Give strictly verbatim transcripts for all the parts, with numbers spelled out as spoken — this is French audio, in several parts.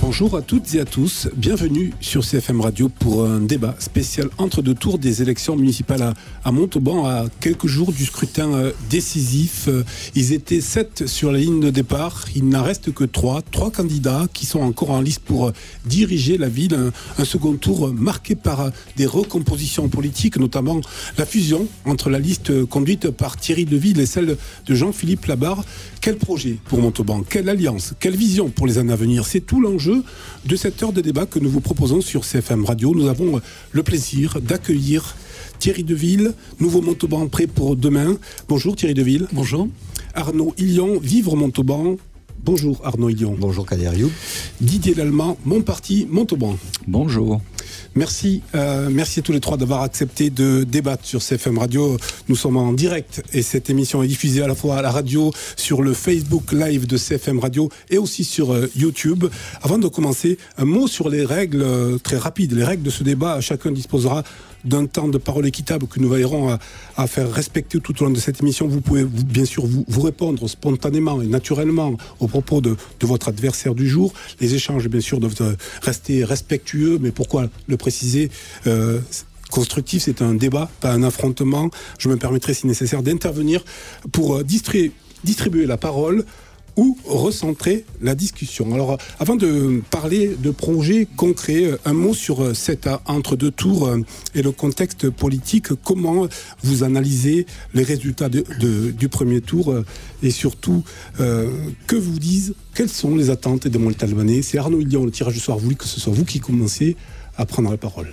Bonjour à toutes et à tous, bienvenue sur C F M Radio pour un débat spécial entre deux tours des élections municipales à, à Montauban, à quelques jours du scrutin euh, décisif. Euh, ils étaient sept sur la ligne de départ, il n'en reste que trois, trois candidats qui sont encore en lice pour euh, diriger la ville. Un, un second tour euh, marqué par euh, des recompositions politiques, notamment la fusion entre la liste euh, conduite par Thierry Deville et celle de Jean-Philippe Labarre. Quel projet pour Montauban? Quelle alliance? Quelle vision pour les années à venir? C'est tout l'enjeu de cette heure de débat que nous vous proposons sur C F M Radio. Nous avons le plaisir d'accueillir Thierry Deville, nouveau Montauban prêt pour demain. Bonjour Thierry Deville. Bonjour. Arnaud Hillion, Vivre Montauban. Bonjour Arnaud Hillion. Bonjour Kader Youb. Didier Lallemand, Mon Parti Montauban. Bonjour. Merci, euh, merci à tous les trois d'avoir accepté de débattre sur C F M Radio. Nous sommes en direct et cette émission est diffusée à la fois à la radio, sur le Facebook Live de C F M Radio et aussi sur euh, YouTube. Avant de commencer, un mot sur les règles euh, très rapides. Les règles de ce débat, chacun disposera d'un temps de parole équitable que nous veillerons à, à faire respecter tout au long de cette émission. Vous pouvez vous, bien sûr vous, vous répondre spontanément et naturellement aux propos de, de votre adversaire du jour. Les échanges bien sûr doivent rester respectueux, mais pourquoi le préciser euh, constructif, c'est un débat, pas un affrontement. Je me permettrai si nécessaire d'intervenir pour euh, distribuer, distribuer la parole ou recentrer la discussion. Alors, avant de parler de projets concrets, un mot sur cet entre-deux tours et le contexte politique. Comment vous analysez les résultats de, de, du premier tour et surtout, euh, que vous disent, quelles sont les attentes des Montalbanais? C'est Arnaud Hillion, le tirage du soir, voulu que ce soit vous qui commencez à prendre la parole.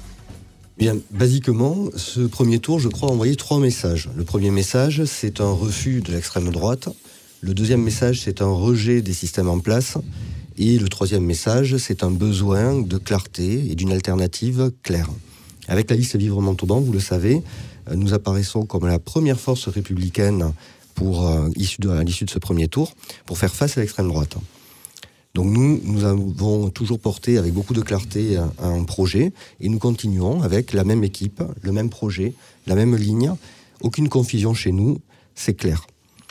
Bien, basiquement, ce premier tour, je crois, envoyer trois messages. Le premier message, c'est un refus de l'extrême droite. Le deuxième message, c'est un rejet des systèmes en place. Et le troisième message, c'est un besoin de clarté et d'une alternative claire. Avec la liste Vivre Montauban, vous le savez, nous apparaissons comme la première force républicaine pour, euh, issue de, à l'issue de ce premier tour, pour faire face à l'extrême droite. Donc nous, nous avons toujours porté avec beaucoup de clarté un, un projet et nous continuons avec la même équipe, le même projet, la même ligne. Aucune confusion chez nous, c'est clair.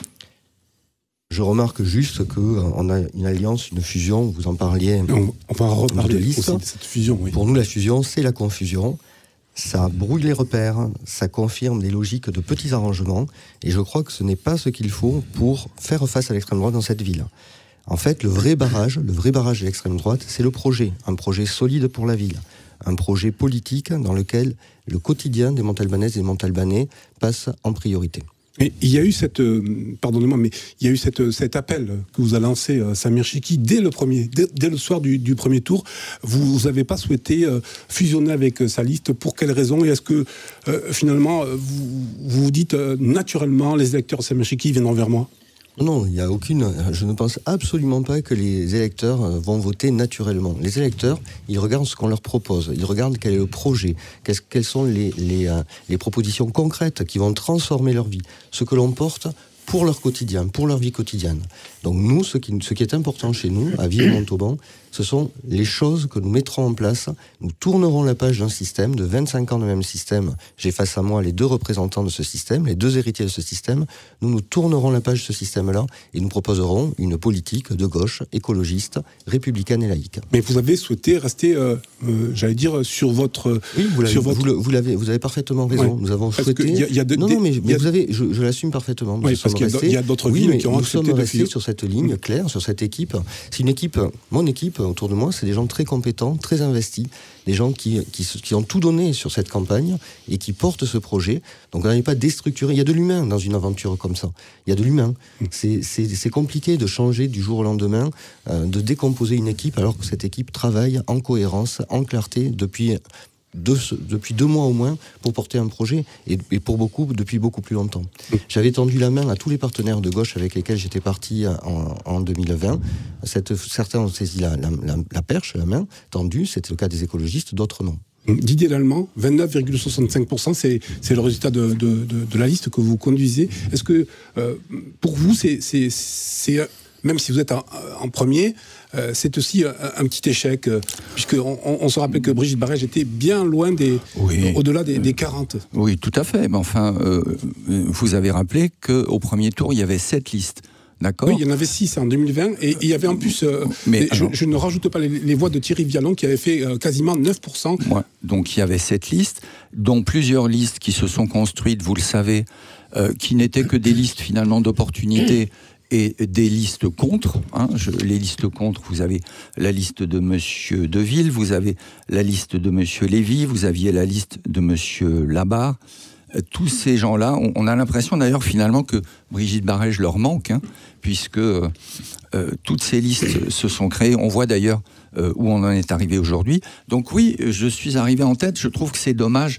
Je remarque juste qu'on a une alliance, une fusion, vous en parliez. On, on va reparler de liste. Aussi de cette fusion. Oui. Pour nous, la fusion, c'est la confusion. Ça brouille les repères, ça confirme des logiques de petits arrangements. Et je crois que ce n'est pas ce qu'il faut pour faire face à l'extrême droite dans cette ville. En fait, le vrai barrage, le vrai barrage de l'extrême droite, c'est le projet. Un projet solide pour la ville. Un projet politique dans lequel le quotidien des Montalbanaises et des Montalbanais passe en priorité. Mais il y a eu cette, euh, pardonnez-moi, mais il y a eu cette, cet appel que vous a lancé euh, Samir Chiki dès le premier, dès, dès le soir du, du premier tour. Vous n'avez pas souhaité euh, fusionner avec euh, sa liste. Pour quelles raisons? Et est-ce que euh, finalement vous vous dites euh, naturellement les électeurs de Samir Chiki viendront vers moi? Non, il n'y a aucune. Je ne pense absolument pas que les électeurs vont voter naturellement. Les électeurs, ils regardent ce qu'on leur propose. Ils regardent quel est le projet, qu'est-ce, quelles sont les, les, euh, les propositions concrètes qui vont transformer leur vie. Ce que l'on porte pour leur quotidien, pour leur vie quotidienne. Donc nous, ce qui, ce qui est important chez nous, à Vivre Montauban, ce sont les choses que nous mettrons en place. Nous tournerons la page d'un système, de vingt-cinq ans de même système. J'ai face à moi les deux représentants de ce système, les deux héritiers de ce système. Nous nous tournerons la page de ce système-là et nous proposerons une politique de gauche, écologiste, républicaine et laïque. Mais vous avez souhaité rester, euh, euh, j'allais dire, sur votre... Oui, vous l'avez, sur votre... vous, le, vous, l'avez, vous avez parfaitement raison. Ouais. Nous avons parce souhaité... Y a, y a de, non, des, non, mais, mais a... vous avez, je, je l'assume parfaitement. Nous oui, parce qu'il restés... y a d'autres villes oui, qui ont accepté de... Nous sommes restés sur cette ligne claire, sur cette équipe. C'est une équipe, mon équipe, autour de moi, c'est des gens très compétents, très investis, des gens qui, qui, qui ont tout donné sur cette campagne et qui portent ce projet. Donc on n'arrive pas à déstructurer. Il y a de l'humain dans une aventure comme ça. Il y a de l'humain. Mmh. C'est, c'est, c'est compliqué de changer du jour au lendemain, euh, de décomposer une équipe alors que cette équipe travaille en cohérence, en clarté depuis... Deux, depuis deux mois au moins pour porter un projet et, et pour beaucoup depuis beaucoup plus longtemps. J'avais tendu la main à tous les partenaires de gauche avec lesquels j'étais parti en, en deux mille vingt. Cette, certains ont saisi la, la, la, la perche, la main tendue, c'était le cas des écologistes, d'autres non. Didier Lallemand, vingt-neuf virgule soixante-cinq pour cent, c'est, c'est le résultat de, de, de, de la liste que vous conduisez. Est-ce que euh, pour vous, c'est, c'est, c'est, même si vous êtes en, en premier, Euh, c'est aussi un, un petit échec, euh, puisqu'on on, on se rappelle que Brigitte Barège était bien loin des, oui. au-delà des, des quarante. Oui, tout à fait. Mais enfin, euh, vous avez rappelé qu'au premier tour, il y avait sept listes. D'accord. Oui, il y en avait six en deux mille vingt et il y avait en plus, euh, mais je, je ne rajoute pas les, les voix de Thierry Vialon qui avait fait euh, quasiment neuf pour cent. Ouais. Donc il y avait cette liste, dont plusieurs listes qui se sont construites, vous le savez, euh, qui n'étaient que des listes finalement d'opportunités et des listes contre. Hein. Je, les listes contre, vous avez la liste de Monsieur Deville, vous avez la liste de Monsieur Lévy, vous aviez la liste de Monsieur Labarre. Tous ces gens-là, on, on a l'impression d'ailleurs finalement que Brigitte Barège leur manque, hein, puisque euh, euh, toutes ces listes se sont créées. On voit d'ailleurs euh, où on en est arrivé aujourd'hui. Donc oui, je suis arrivé en tête. Je trouve que c'est dommage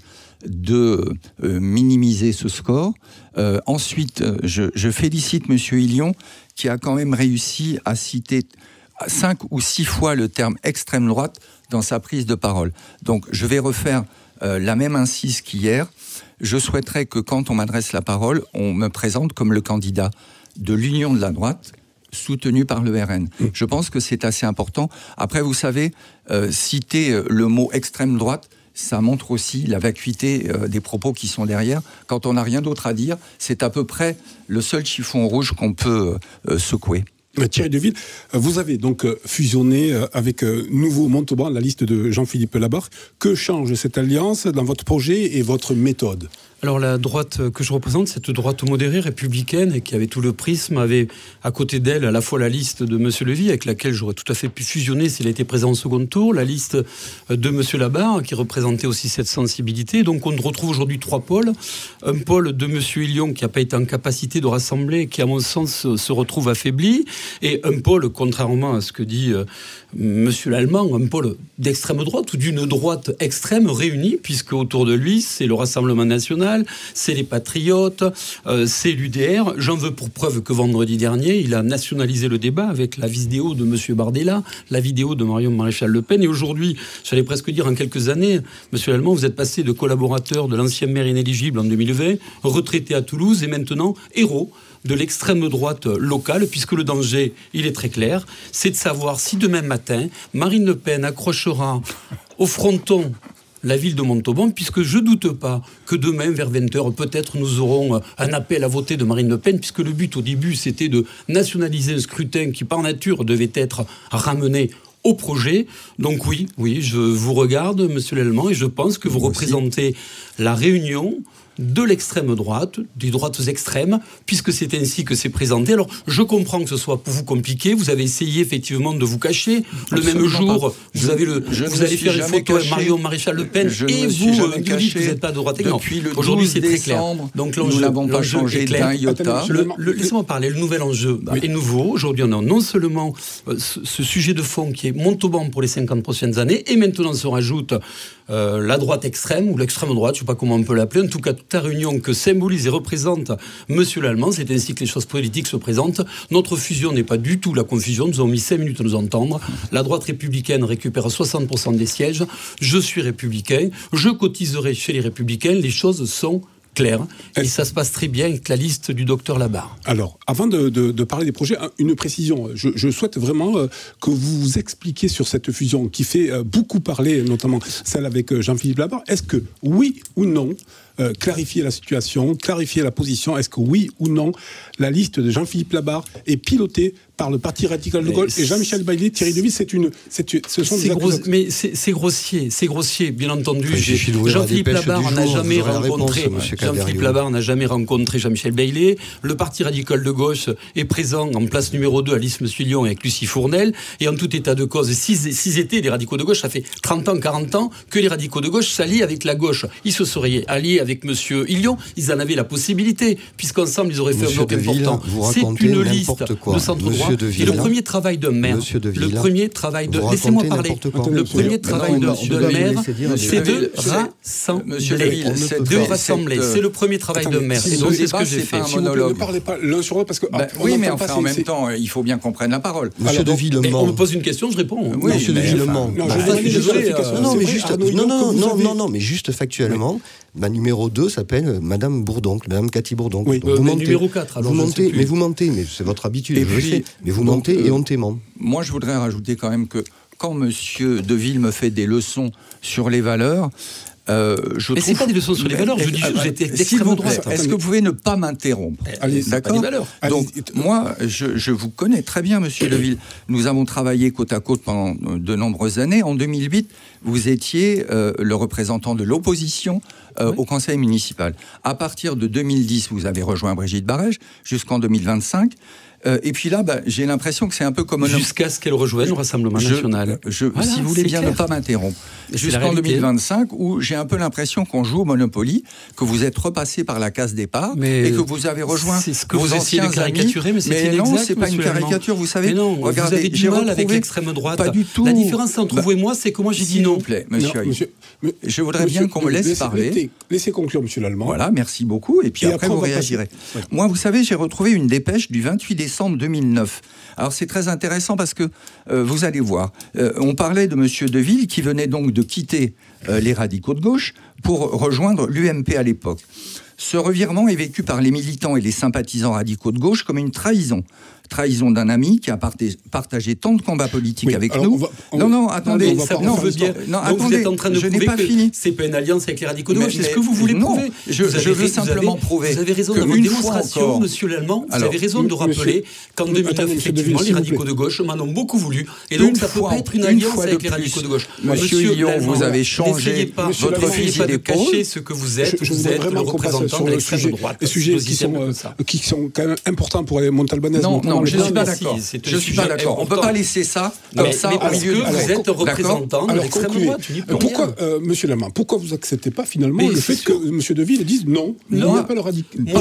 de euh, minimiser ce score. Euh, ensuite, je, je félicite Monsieur Hillion qui a quand même réussi à citer cinq ou six fois le terme extrême droite dans sa prise de parole. Donc je vais refaire euh, la même incise qu'hier. Je souhaiterais que quand on m'adresse la parole, on me présente comme le candidat de l'Union de la droite, soutenu par le R N. Mmh. Je pense que c'est assez important. Après, vous savez, euh, citer le mot extrême droite, ça montre aussi la vacuité euh, des propos qui sont derrière. Quand on n'a rien d'autre à dire, c'est à peu près le seul chiffon rouge qu'on peut euh, secouer. Thierry Deville, vous avez donc fusionné avec Nouveau Montauban la liste de Jean-Philippe Labarre. Que change cette alliance dans votre projet et votre méthode ? Alors la droite que je représente, cette droite modérée, républicaine, et qui avait tout le prisme, avait à côté d'elle à la fois la liste de M. Lévy, avec laquelle j'aurais tout à fait pu fusionner s'il a été présent au second tour, la liste de M. Labarre, qui représentait aussi cette sensibilité. Donc on retrouve aujourd'hui trois pôles. Un pôle de M. Hillion, qui n'a pas été en capacité de rassembler, qui à mon sens se retrouve affaibli, et un pôle, contrairement à ce que dit euh, M. Lallemand, un pôle d'extrême droite, ou d'une droite extrême réunie, puisque autour de lui, c'est le Rassemblement national, c'est les Patriotes, euh, c'est l'U D R. J'en veux pour preuve que vendredi dernier, il a nationalisé le débat avec la vidéo de M. Bardella, la vidéo de Marion Maréchal Le Pen. Et aujourd'hui, j'allais presque dire en quelques années, M. Lallemand, vous êtes passé de collaborateur de l'ancien maire inéligible en deux mille vingt, retraité à Toulouse, et maintenant héros de l'extrême droite locale, puisque le danger, il est très clair, c'est de savoir si demain matin, Marine Le Pen accrochera au fronton la ville de Montauban, puisque je ne doute pas que demain, vers vingt heures, peut-être nous aurons un appel à voter de Marine Le Pen, puisque le but au début, c'était de nationaliser un scrutin qui, par nature, devait être ramené au projet. Donc oui, oui, je vous regarde, Monsieur Lallemand, et je pense que vous Moi représentez aussi. La réunion de l'extrême droite, des droites extrêmes, puisque c'est ainsi que c'est présenté. Alors, je comprends que ce soit pour vous compliqué. Vous avez essayé effectivement de vous cacher. Le Absolument même jour, pas. vous, je, avez le, vous allez faire une photo avec Marion Maréchal Le Pen je et vous nous dites que vous n'êtes pas de droite. Depuis le Aujourd'hui, c'est très clair. Donc, nous n'avons pas changé d'un iota. Laissez-moi parler. Le nouvel enjeu oui. est nouveau. Aujourd'hui, on a non seulement euh, ce, ce sujet de fond qui est Montauban pour les cinquante prochaines années, et maintenant se rajoute euh, la droite extrême, ou l'extrême droite, je ne sais pas comment on peut l'appeler, en tout cas, ta réunion que symbolise et représente Monsieur Lallemand, c'est ainsi que les choses politiques se présentent. Notre fusion n'est pas du tout la confusion, nous avons mis cinq minutes à nous entendre. La droite républicaine récupère soixante pour cent des sièges, je suis républicain, je cotiserai chez les républicains, les choses sont claires, et ça se passe très bien avec la liste du docteur Labarre. Alors, avant de, de, de parler des projets, une précision. Je, je souhaite vraiment euh, que vous vous expliquiez sur cette fusion qui fait euh, beaucoup parler, notamment celle avec euh, Jean-Philippe Labarre. Est-ce que, oui ou non, Euh, clarifier la situation, clarifier la position. Est-ce que oui ou non, la liste de Jean-Philippe Labarre est pilotée par le Parti radical de gauche et Jean-Michel Bailly, Thierry Deville, c'est une, c'est, ce sont des gros, mais c'est, c'est grossier, c'est grossier, bien entendu. Enfin, Jean-Philippe Labarre n'a jamais rencontré, réponse, Jean-Philippe Labarre n'a jamais rencontré Jean-Michel Bailly. Le Parti radical de gauche est présent en place numéro deux à Lys Monsieur Lyon avec Lucie Fournel. Et en tout état de cause, s'ils étaient les radicaux de gauche, ça fait trente ans, quarante ans que les radicaux de gauche s'allient avec la gauche. Ils se seraient alliés avec Monsieur Hillion, ils en avaient la possibilité, puisqu'ensemble ils auraient fait Monsieur un bloc important. C'est une liste quoi. de centre-droit. Et le premier travail d'un maire, le premier travail de... Laissez-moi parler. Le premier travail d'un maire, c'est de rassembler. De rassembler. C'est le premier travail d'un maire. Et donc c'est ce que j'ai fait. Ne parlez pas l'un sur l'autre, parce que... Oui, mais enfin en même temps, il faut bien qu'on prenne la parole. Monsieur de Villemont. On me pose une question, je réponds. Monsieur de Villemont. Non, mais juste factuellement, ma numéro deux s'appelle Madame Bourdoncle, Madame Cathy Bourdoncle. Oui, vous mentez. Numéro quatre, alors vous mentez, mais vous mentez, mais c'est votre habitude, et je puis, sais, mais vous donc, mentez euh, et hontément. Moi, je voudrais rajouter quand même que quand Monsieur Deville me fait des leçons sur les valeurs, Euh, je mais trouve... c'est pas des leçons sur les valeurs. Je dis, vous êtes d'extrême droite. Est-ce que vous pouvez ne pas m'interrompre? Allez, d'accord. Donc moi, je, je vous connais très bien, Monsieur Deville. Nous avons travaillé côte à côte pendant de nombreuses années. En deux mille huit, vous étiez euh, le représentant de l'opposition euh, oui. au conseil municipal. À partir de deux mille dix, vous avez rejoint Brigitte Barège jusqu'en deux mille vingt-cinq. Euh, et puis là, bah, j'ai l'impression que c'est un peu comme... Jusqu'à ce qu'elle rejoigne le Rassemblement je, national. Je, voilà, si vous voulez bien clair. ne pas m'interrompre. Jusqu'en deux mille vingt-cinq, où j'ai un peu l'impression qu'on joue au Monopoly, que vous êtes repassé par la case départ, mais et que vous avez rejoint c'est ce que vos vous anciens de caricaturer, amis. mais c'est Mais inexact, non, c'est pas une caricature, vous savez. Mais non, regardez, vous avez du mal avec l'extrême droite. Pas du tout. La différence entre bah, vous et moi, c'est que moi j'ai dit non. S'il vous plaît, monsieur. Non, monsieur mais, je voudrais monsieur, bien qu'on me laisse laissez, parler. Laissez, laissez conclure, monsieur Lallemand. Voilà, merci beaucoup. Et puis et après, après, vous réagirez. Ouais. Moi, vous savez, j'ai retrouvé une dépêche du vingt-huit décembre deux mille neuf. Alors c'est très intéressant parce que euh, vous allez voir, euh, on parlait de Monsieur Deville qui venait donc de quitter euh, les radicaux de gauche pour rejoindre l'U M P à l'époque. Ce revirement est vécu par les militants et les sympathisants radicaux de gauche comme une trahison. Trahison d'un ami qui a partagé tant de combats politiques oui, avec nous. On va, on non, non, attendez, ça non, veut bien. Non, donc attendez, vous êtes en train de je prouver n'ai pas que fini. C'est pas une alliance avec les radicaux de gauche. C'est ce que vous voulez non, prouver. Je, vous je veux avez, simplement vous avez, prouver. Vous avez raison dans votre démonstration, encore, Monsieur Lallemand. Vous alors, avez raison de rappeler qu'en deux mille neuf, effectivement, les radicaux de gauche m'en ont beaucoup voulu. Et donc, ça ne peut pas être une alliance avec les radicaux de gauche. Monsieur Hillon, vous avez changé votre fusil d'épaule. Cachez ce que vous êtes. Vous êtes le représentant de l'extrême droite. Les sujets qui sont quand même importants pour les Montalbanaises. Non, non, je ne suis pas d'accord. Je suis pas d'accord. On ne peut pas laisser ça comme ça au milieu. Vous êtes représentant de l'extrême droite. Pourquoi, Monsieur Lallemand, pourquoi vous n'acceptez pas finalement le fait que Monsieur Deville dise non, il n'y a pas le radical. Moi,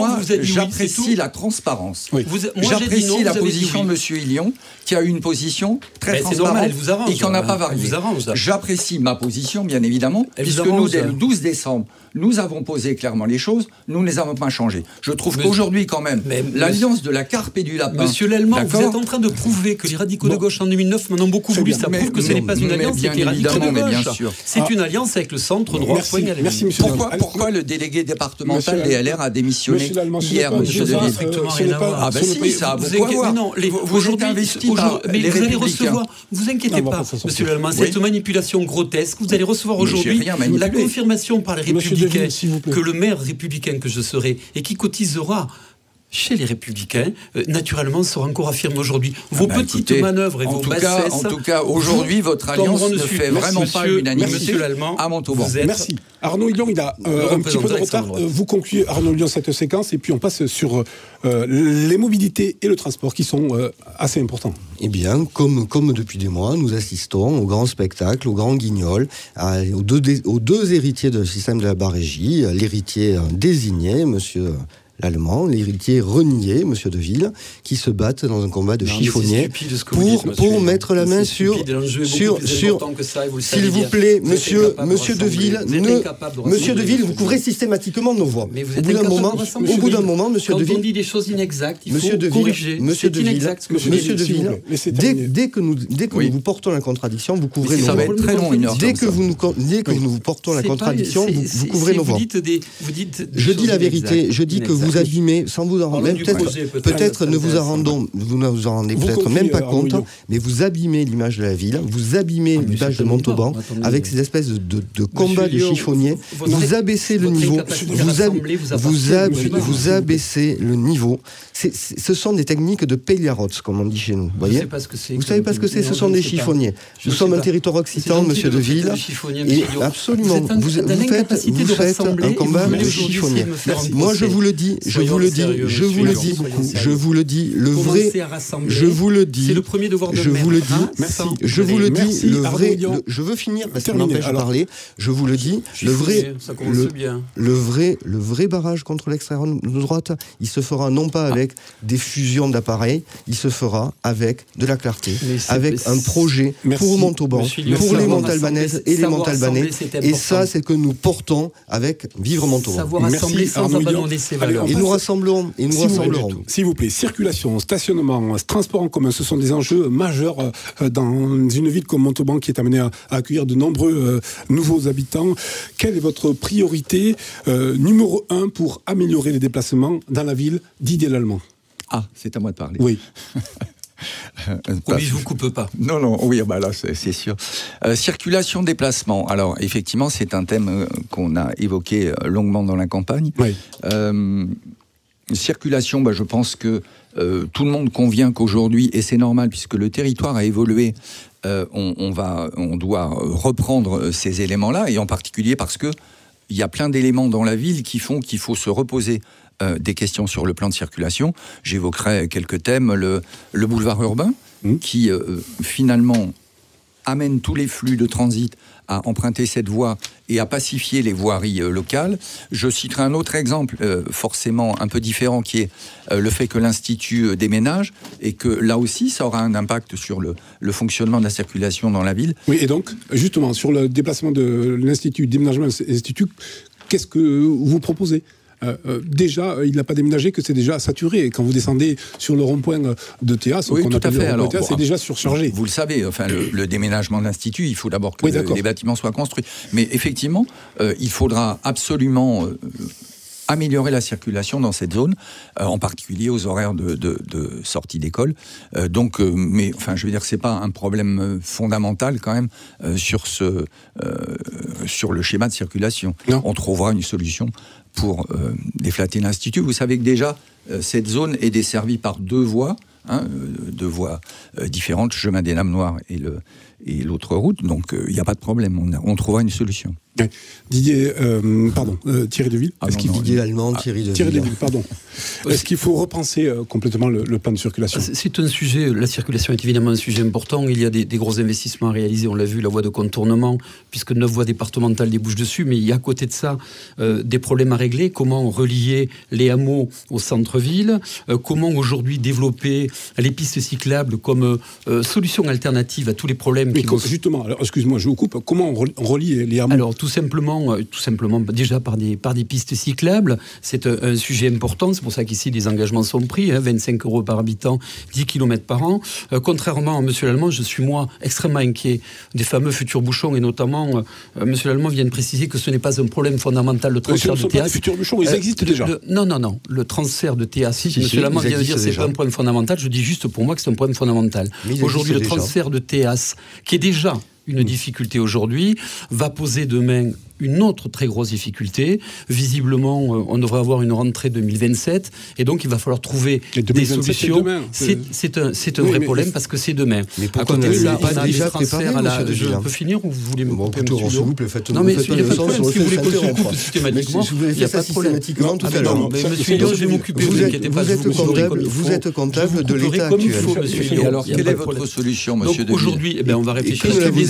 j'apprécie la transparence. J'apprécie la position de Monsieur Hillon, qui a eu une position très transparente et qui n'en a pas varié. J'apprécie ma position, bien évidemment, puisque nous, dès le douze décembre, nous avons posé clairement les choses, nous ne les avons pas changées. Je trouve qu'aujourd'hui, quand même, l'alliance de la carpe et du lapin... Monsieur Lallemand, vous êtes en train de prouver que les radicaux bon. de gauche en deux mille neuf m'en ont beaucoup voulu. Ça prouve que ce n'est pas une alliance avec les radicaux de gauche. C'est ah. une alliance avec le centre droit. Merci, merci monsieur pourquoi, pourquoi le délégué départemental des L R a démissionné hier, monsieur Deville? Ah ben si, ça a beaucoup à voir. Vous êtes investi par les Républicains. Vous inquiétez pas, monsieur Lallemand, cette manipulation grotesque, vous allez recevoir aujourd'hui la confirmation par les Républicains que le maire républicain que je serai et qui cotisera chez les Républicains, euh, naturellement, sera encore affirmé aujourd'hui. Vos ah bah petites écoutez, manœuvres et vos bassesses... En tout cas, aujourd'hui, votre alliance ne fait vraiment merci, pas l'unanimité à Montauban. Merci. Arnaud Hillon, il a euh, un petit peu de retard. Vous concluez, Arnaud Hillon, cette séquence, et puis on passe sur euh, les mobilités et le transport, qui sont euh, assez importants. Eh bien, comme, comme depuis des mois, nous assistons au grand spectacle, au grand guignol, à, aux, deux, aux deux héritiers du système de la Barégie, l'héritier désigné, monsieur... Lallemand, l'héritier renié, Monsieur Deville, qui se battent dans un combat de chiffonnier pour, dites, pour mettre la main sur, sur, sur, s'il vous plaît, vous Monsieur, Monsieur Deville, ne, Monsieur Deville, vous couvrez systématiquement nos voix. Mais vous au bout d'un moment, au bout d'un moment, Monsieur Deville, quand on dit des choses inexactes, il faut Monsieur Deville, corriger. Monsieur Deville, Monsieur Deville, dès, dès que nous, dès que oui. nous vous portons la contradiction, vous couvrez nos voix. Ça va être très long, une heure. Dès que vous nous, dès que nous vous portons la contradiction, vous couvrez nos voix. Je dis la vérité, je dis que vous abîmez, sans vous en rendre même peut-être, peut-être, peut-être ne vous en rendons, vous ne vous en rendez vous peut-être même pas compte, mais vous abîmez l'image de la ville, vous abîmez ah, l'image de Montauban avec ces espèces de, de, de combats de chiffonniers, vous abaissez le niveau, vous, ab, vous, ab, vous abaissez le niveau. C'est, c'est, ce sont des techniques de Péliarots, comme on dit chez nous. Voyez vous ne savez pas ce que c'est, ce sont des chiffonniers. Nous sommes un territoire occitan, Monsieur Deville, et absolument, vous faites un combat de chiffonniers. Moi, je vous le dis, je vous le dis, je vous le dis, je vous le dis, le vrai, je vous le dis, c'est le premier devoir de je vous le dis, je vous le dis, le vrai, je veux finir parce qu'on m'empêche de parler, je vous le dis, le vrai, le vrai, le vrai barrage contre l'extrême droite, il se fera non pas avec des fusions d'appareils, il se fera avec de la clarté, avec un projet pour Montauban, pour les Montalbanaises et les Montalbanais, et ça c'est que nous portons avec Vivre Montauban. Savoir assembler sans abandonner ses valeurs. Et nous rassemblerons, et nous si rassemblerons. Vous, s'il vous plaît, circulation, stationnement, transport en commun, ce sont des enjeux majeurs euh, dans une ville comme Montauban qui est amenée à, à accueillir de nombreux euh, nouveaux habitants. Quelle est votre priorité euh, numéro un pour améliorer les déplacements dans la ville, Didier Lallemand? Ah, c'est à moi de parler. Oui. Promis, je vous coupe pas. Non, non, oui, bah là, c'est, c'est sûr. Euh, circulation, déplacement. Alors, effectivement, c'est un thème euh, qu'on a évoqué euh, longuement dans la campagne. Oui. Euh, circulation, bah, je pense que euh, tout le monde convient qu'aujourd'hui, et c'est normal puisque le territoire a évolué, euh, on, on, va, on doit reprendre ces éléments-là, et en particulier parce que il y a plein d'éléments dans la ville qui font qu'il faut se reposer euh, des questions sur le plan de circulation. J'évoquerai quelques thèmes. Le, le boulevard urbain, mmh. qui euh, finalement amène tous les flux de transit à emprunter cette voie et à pacifier les voiries euh, locales. Je citerai un autre exemple, euh, forcément un peu différent, qui est euh, le fait que l'Institut euh, déménage, et que là aussi, ça aura un impact sur le, le fonctionnement de la circulation dans la ville. Oui, et donc, justement, sur le déplacement de l'Institut, déménagement de l'Institut, qu'est-ce que vous proposez ? Euh, euh, déjà, il n'a pas déménagé, que c'est déjà saturé. Et quand vous descendez sur le rond-point de Théas, oui, tout à fait. Alors, Théas, bon, c'est déjà surchargé. Vous, vous le savez, enfin, le, le déménagement de l'Institut, il faut d'abord que oui, le, les bâtiments soient construits. Mais effectivement, euh, il faudra absolument euh, améliorer la circulation dans cette zone, euh, en particulier aux horaires de, de, de sortie d'école. Euh, donc, euh, mais enfin, je veux dire, c'est pas un problème fondamental quand même euh, sur ce, euh, sur le schéma de circulation. Non. On trouvera une solution pour euh, déflater l'Institut. Vous savez que déjà, euh, cette zone est desservie par deux voies, hein, euh, deux voies euh, différentes, chemin des Lames Noires et, le, et l'autre route, donc il euh, n'y a pas de problème, on, on trouvera une solution. Ouais. Didier, euh, pardon, euh, Thierry Deville. Ah, non, non, Didier Allemand, Thierry Deville. Thierry Deville, pardon. Est-ce qu'il faut repenser euh, complètement le, le plan de circulation ? C'est un sujet, la circulation est évidemment un sujet important. Il y a des, des gros investissements à réaliser, on l'a vu, la voie de contournement, puisque neuf voies départementales débouchent dessus, mais il y a à côté de ça euh, des problèmes à régler. Comment relier les hameaux au centre-ville ? euh, Comment aujourd'hui développer les pistes cyclables comme euh, solution alternative à tous les problèmes mais qui com- vont... Justement, alors, excuse-moi, je vous coupe. Comment on relie les hameaux ? Alors, tout simplement, tout simplement, déjà par des, par des pistes cyclables, c'est un, un sujet important, c'est pour ça qu'ici les engagements sont pris, hein, vingt-cinq euros par habitant, dix kilomètres par an. Euh, contrairement à M. Lallemand, je suis moi extrêmement inquiet des fameux futurs bouchons, et notamment, euh, M. Lallemand vient de préciser que ce n'est pas un problème fondamental, le transfert ce de T A S. T A S. Les futurs bouchons, ils euh, existent le, déjà. le, non, non, non, le transfert de T A S, si, si, M. si, Lallemand vient de dire que c'est déjà. pas un problème fondamental, je dis juste pour moi que c'est un problème fondamental. Aujourd'hui, le déjà. transfert de T A S, qui est déjà une difficulté aujourd'hui, va poser demain une autre très grosse difficulté. Visiblement, euh, on devrait avoir une rentrée deux mille vingt-sept, et donc il va falloir trouver des solutions. C'est, demain, c'est, c'est un, c'est un oui, vrai mais problème mais... parce que c'est demain. Mais pourquoi à côté de ça, on on a déjà des transferts à la... Je peux finir ou vous voulez me bon, couper plutôt, un s'il vous plaît, faites Non, mais faites il n'y a pas de problème. Si vous voulez que je coupe coupe systématiquement, il n'y a pas de problème. Non, tout ah, à l'heure. non, mais monsieur Lyon, je vais m'occuper, vous inquiétez pas. Vous êtes comptable de l'état actuel. Et alors, quelle est votre solution, monsieur Deville ? Aujourd'hui, on va réfléchir.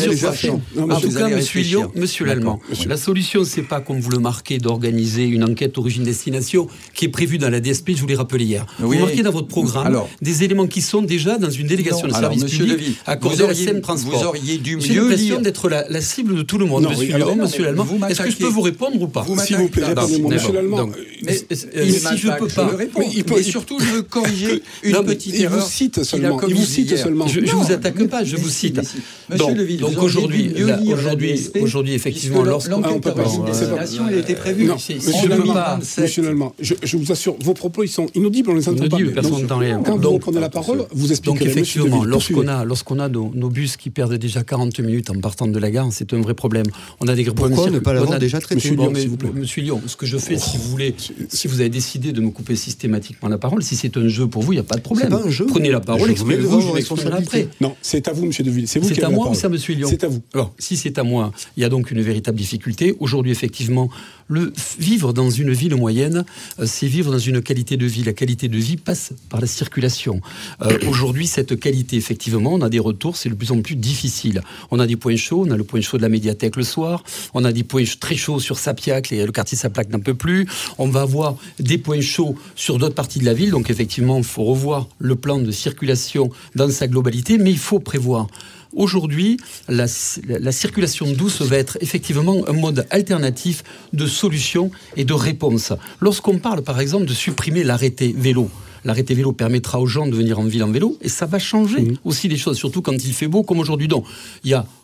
En tout cas, monsieur Lyon, monsieur Lallemand, la solution, c'est pas, comme vous le marquez, d'organiser une enquête origine-destination qui est prévue dans la D S P, je vous l'ai rappelé hier. Oui. Vous marquez dans votre programme alors, des éléments qui sont déjà dans une délégation non, de service public Deville, accordée à la S N Transport. Vous auriez dû J'ai mieux l'impression lire. d'être la, la cible de tout le monde, non, monsieur Lyon, monsieur Lallemand. Est-ce que je peux vous répondre ou pas ? S'il vous plaît, répondez-moi, monsieur Lallemand. Mais si je peux pas... Mais surtout, je veux corriger une petite erreur. Il vous cite seulement. Il vous cite seulement. Je vous attaque pas, je vous cite. Monsieur Deville, donc aujourd'hui, aujourd'hui, effectivement, lorsqu'on l'enquête d'organisation, elle était prévue. Non, monsieur Lallemand, je vous assure, vos propos, ils sont inaudibles, on les entend pas. Personne n'entend rien. Quand vous prenez la parole, vous expliquez. Donc effectivement, lorsqu'on a, lorsqu'on a nos, nos bus qui perdent déjà quarante minutes en partant de la gare, c'est un vrai problème. On a des Pourquoi problèmes. ne pas l'avoir déjà traité ? Monsieur Lyon, s'il vous plaît. Monsieur Lyon, ce que je fais, si vous voulez, si vous avez décidé de me couper systématiquement la parole, si c'est un jeu pour vous, il n'y a pas de problème. C'est pas un jeu. Prenez la parole, exprimez-vous, je m'exprimerai après. Non, c'est à vous, monsieur Deville. C'est vous qui C'est à avez la moi ou parole. c'est à monsieur Lyon ? C'est à vous. Alors, si c'est à moi, il y a donc une véritable difficulté. Aujourd'hui, effectivement, le vivre dans une ville moyenne, euh, c'est vivre dans une qualité de vie. La qualité de vie passe par la circulation. Euh, aujourd'hui, cette qualité, effectivement, on a des retours, c'est de plus en plus difficile. On a des points chauds, on a le point chaud de la médiathèque le soir, on a des points très chauds sur Sapiac, et le quartier Sapiac n'en peut plus. On va avoir des points chauds sur d'autres parties de la ville. Donc, effectivement, il faut revoir le plan de circulation dans sa globalité, mais il faut prévoir. Aujourd'hui, la, la, la circulation douce va être effectivement un mode alternatif de solution et de réponse. Lorsqu'on parle, par exemple, de supprimer l'arrêté vélo, l'arrêté vélo permettra aux gens de venir en ville en vélo, et ça va changer mmh. aussi les choses, surtout quand il fait beau, comme aujourd'hui. Donc, il y a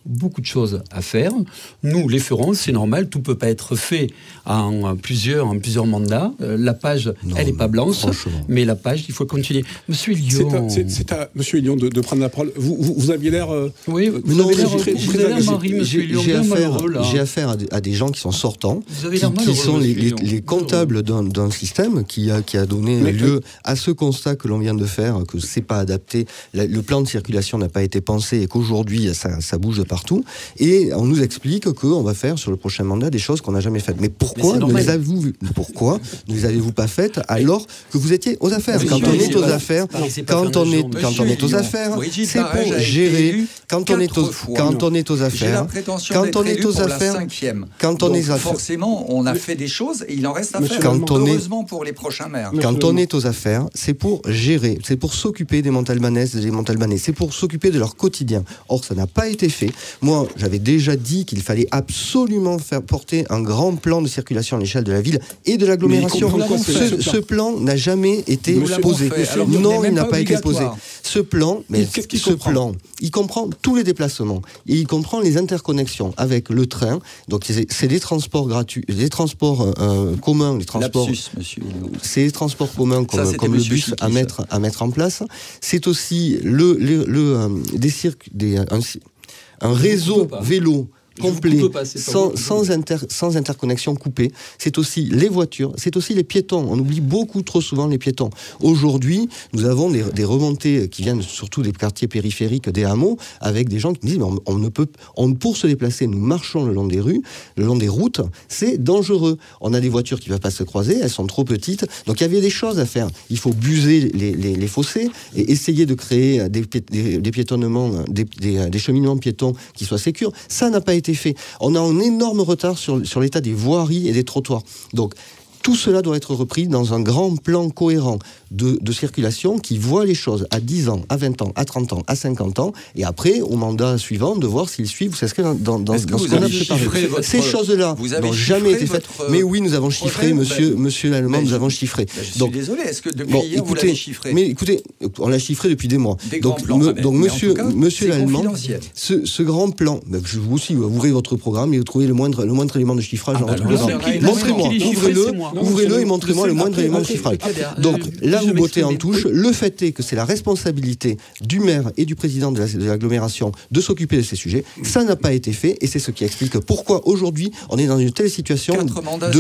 beaucoup de choses à faire. Nous les ferons, c'est normal, tout ne peut pas être fait en plusieurs, en plusieurs mandats. Euh, la page, non, elle n'est pas blanche, mais la page, il faut continuer. Monsieur Lyon... C'est à, c'est, c'est à Monsieur Lyon de, de prendre la parole. Vous, vous, vous aviez l'air... Euh, oui, vous non, avez l'air, très, vous avez l'air Marie, Monsieur Lyon, j'ai affaire, malheureux, là. j'ai affaire à des, à des gens qui sont sortants, qui, malheureux, qui sont les, les, les comptables d'un, d'un système qui a, qui a donné mais lieu à ce constat que l'on vient de faire, que c'est pas adapté, la, le plan de circulation n'a pas été pensé et qu'aujourd'hui ça, ça bouge de partout. Et on nous explique qu'on va faire sur le prochain mandat des choses qu'on n'a jamais faites. Mais pourquoi mais ne les avez-vous pourquoi ne les avez-vous pas faites alors que vous étiez aux affaires? Quand on est aux affaires, quand on est quand on est aux affaires, c'est pour gérer. Quand on est aux quand on est aux affaires, quand on est aux affaires, quand on est forcément, on a fait des choses et il en reste à faire. Quand on est heureusement pour les prochains maires. Quand on est aux affaires, c'est pour gérer, c'est pour s'occuper des Montalbanaises et des Montalbanais, c'est pour s'occuper de leur quotidien. Or, ça n'a pas été fait. Moi, j'avais déjà dit qu'il fallait absolument faire porter un grand plan de circulation à l'échelle de la ville et de l'agglomération. Ce, ce plan n'a jamais été posé. Alors, non, il n'a pas été posé. Ce plan, mais ce plan, il comprend tous les déplacements et il comprend les interconnexions avec le train. Donc, c'est, c'est des transports gratuits, des transports euh, communs, les transports. Lapsus, monsieur. C'est les transports communs comme, ça, comme le bus Chiqui, à mettre à mettre en place. C'est aussi le le, le euh, des circuits, des un, un réseau vélo complet, sans, sans, inter, sans interconnexion coupée. C'est aussi les voitures, c'est aussi les piétons. On oublie beaucoup trop souvent les piétons. Aujourd'hui, nous avons des, des remontées qui viennent surtout des quartiers périphériques, des hameaux, avec des gens qui disent mais on, on ne peut, on, pour se déplacer, nous marchons le long des rues, le long des routes, c'est dangereux. On a des voitures qui ne peuvent pas se croiser, elles sont trop petites. Donc il y avait des choses à faire. Il faut buser les, les, les fossés et essayer de créer des, des, des piétonnements, des, des, des cheminements piétons qui soient sécures. Ça n'a pas été fait. On a un énorme retard sur, sur l'état des voiries et des trottoirs. Donc, tout cela doit être repris dans un grand plan cohérent de, de circulation qui voit les choses à dix ans, à vingt ans, à trente ans, à cinquante ans, et après, au mandat suivant, de voir s'ils suivent ou s'inscrivent dans, dans, dans, dans ce qu'on a préparé. Votre... Ces choses-là n'ont jamais été faites. Mais oui, nous avons chiffré, monsieur, ben, monsieur l'Allemand, nous avons chiffré. Ben, je suis donc, désolé, est-ce que depuis bon, hier, écoutez, vous l'avez chiffré? Mais écoutez, on l'a chiffré depuis des mois. Des donc, plans, me, donc monsieur, cas, monsieur l'Allemand, ce, ce grand plan, ben, je vous aussi, vous ouvrez votre programme et vous trouvez le moindre, le moindre élément de chiffrage ah, dans ben, votre programme. Montrez-moi, ouvrez-le, ouvrez-le et montrez-moi le moindre élément de chiffrage. Donc, là, vous bottez en touche. Le fait est que c'est la responsabilité du maire et du président de, la, de l'agglomération de s'occuper de ces sujets. Ça n'a pas été fait et c'est ce qui explique pourquoi aujourd'hui on est dans une telle situation de,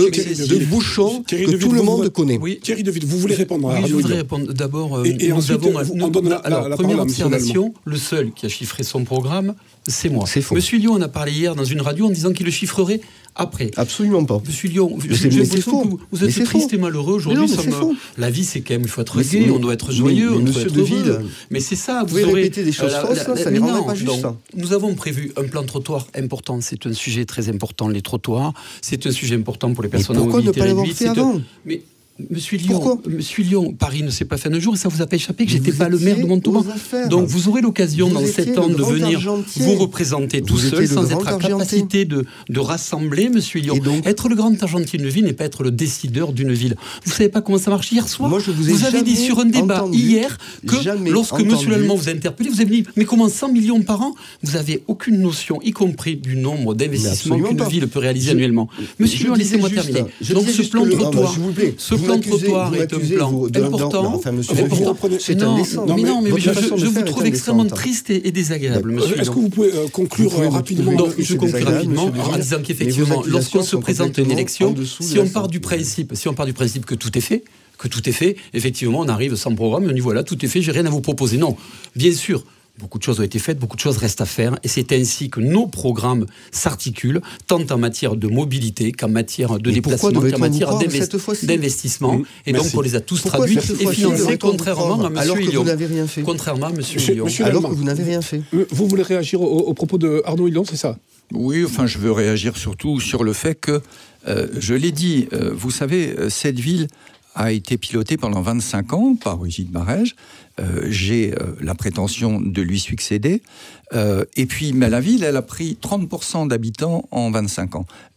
de bouchon que Deville, tout le monde vous, connaît. Oui. Thierry Deville, vous voulez répondre à Oui, je voudrais répondre. D'abord, et, et nous ensuite, avons... Vous, on donne la, alors, la, la première observation, le seul qui a chiffré son programme, c'est moi. C'est faux. Monsieur Lyon en a parlé hier dans une radio en disant qu'il le chiffrerait après. Absolument pas. Monsieur Lyon, mais c'est, mais c'est faux. Vous, vous êtes mais triste faux. et malheureux aujourd'hui. Non, mais me... La vie, c'est quand même, il faut être gai, on doit être joyeux, mais, mais on doit être Deville, heureux. Mais c'est ça, vous, vous pouvez aurez... répéter des choses fausses, ça, ça les rendrait pas juste. Donc, nous avons prévu un plan de trottoir important, c'est un sujet très important, les trottoirs. C'est un sujet important pour les personnes à mobilité réduite. Pourquoi ne pas l'avoir fait avant ? Mais Monsieur Lyon, Monsieur Lyon, Paris ne s'est pas fait un jour et ça vous a pas échappé que j'étais pas le maire de Montauban. Donc vous aurez l'occasion dans sept ans de venir argentier. vous représenter tout vous seul sans être à capacité de, de rassembler, Monsieur Lyon. Donc, être le grand argentier d'une ville n'est pas être le décideur d'une ville. Vous savez pas comment ça marche. Hier soir, Moi, je vous, ai vous avez dit sur un débat entendu, hier que lorsque entendu. Monsieur l'Allemand vous a interpellé, vous avez dit mais comment cent millions par an? Vous avez aucune notion, y compris du nombre d'investissements qu'une ville peut réaliser je, annuellement. Monsieur Lyon, laissez-moi terminer. Donc ce plan de trottoir, ce plan de trottoir est un plan important. Enfin, monsieur, c'est indécent. Mais non, mais je, je, je vous trouve extrêmement triste et, et désagréable, monsieur. Est-ce que vous pouvez euh, conclure euh, rapidement? Donc, je conclue rapidement en disant qu'effectivement, lorsqu'on se présente à une élection, si on part du principe, si on part du principe que tout est fait, que tout est fait, effectivement, on arrive sans programme et on dit voilà, tout est fait, j'ai rien à vous proposer. Non, bien sûr. Beaucoup de choses ont été faites, beaucoup de choses restent à faire, et c'est ainsi que nos programmes s'articulent, tant en matière de mobilité qu'en matière de et déplacement, qu'en matière d'investi- d'investissement. Mmh. Et Merci. Donc, on les a tous pourquoi traduits et financés, contrairement à M. Hillion. Contrairement à M. Hillion. Alors que vous n'avez rien fait. Vous voulez réagir au, au propos de Arnaud Hillion, c'est ça? Oui, enfin, je veux réagir surtout sur le fait que, euh, je l'ai dit, euh, vous savez, cette ville a été pilotée pendant vingt-cinq ans par Brigitte Barège. Euh, j'ai euh, la prétention de lui succéder. Euh, et puis, mais la ville, elle a pris trente pour cent d'habitants en vingt-cinq ans.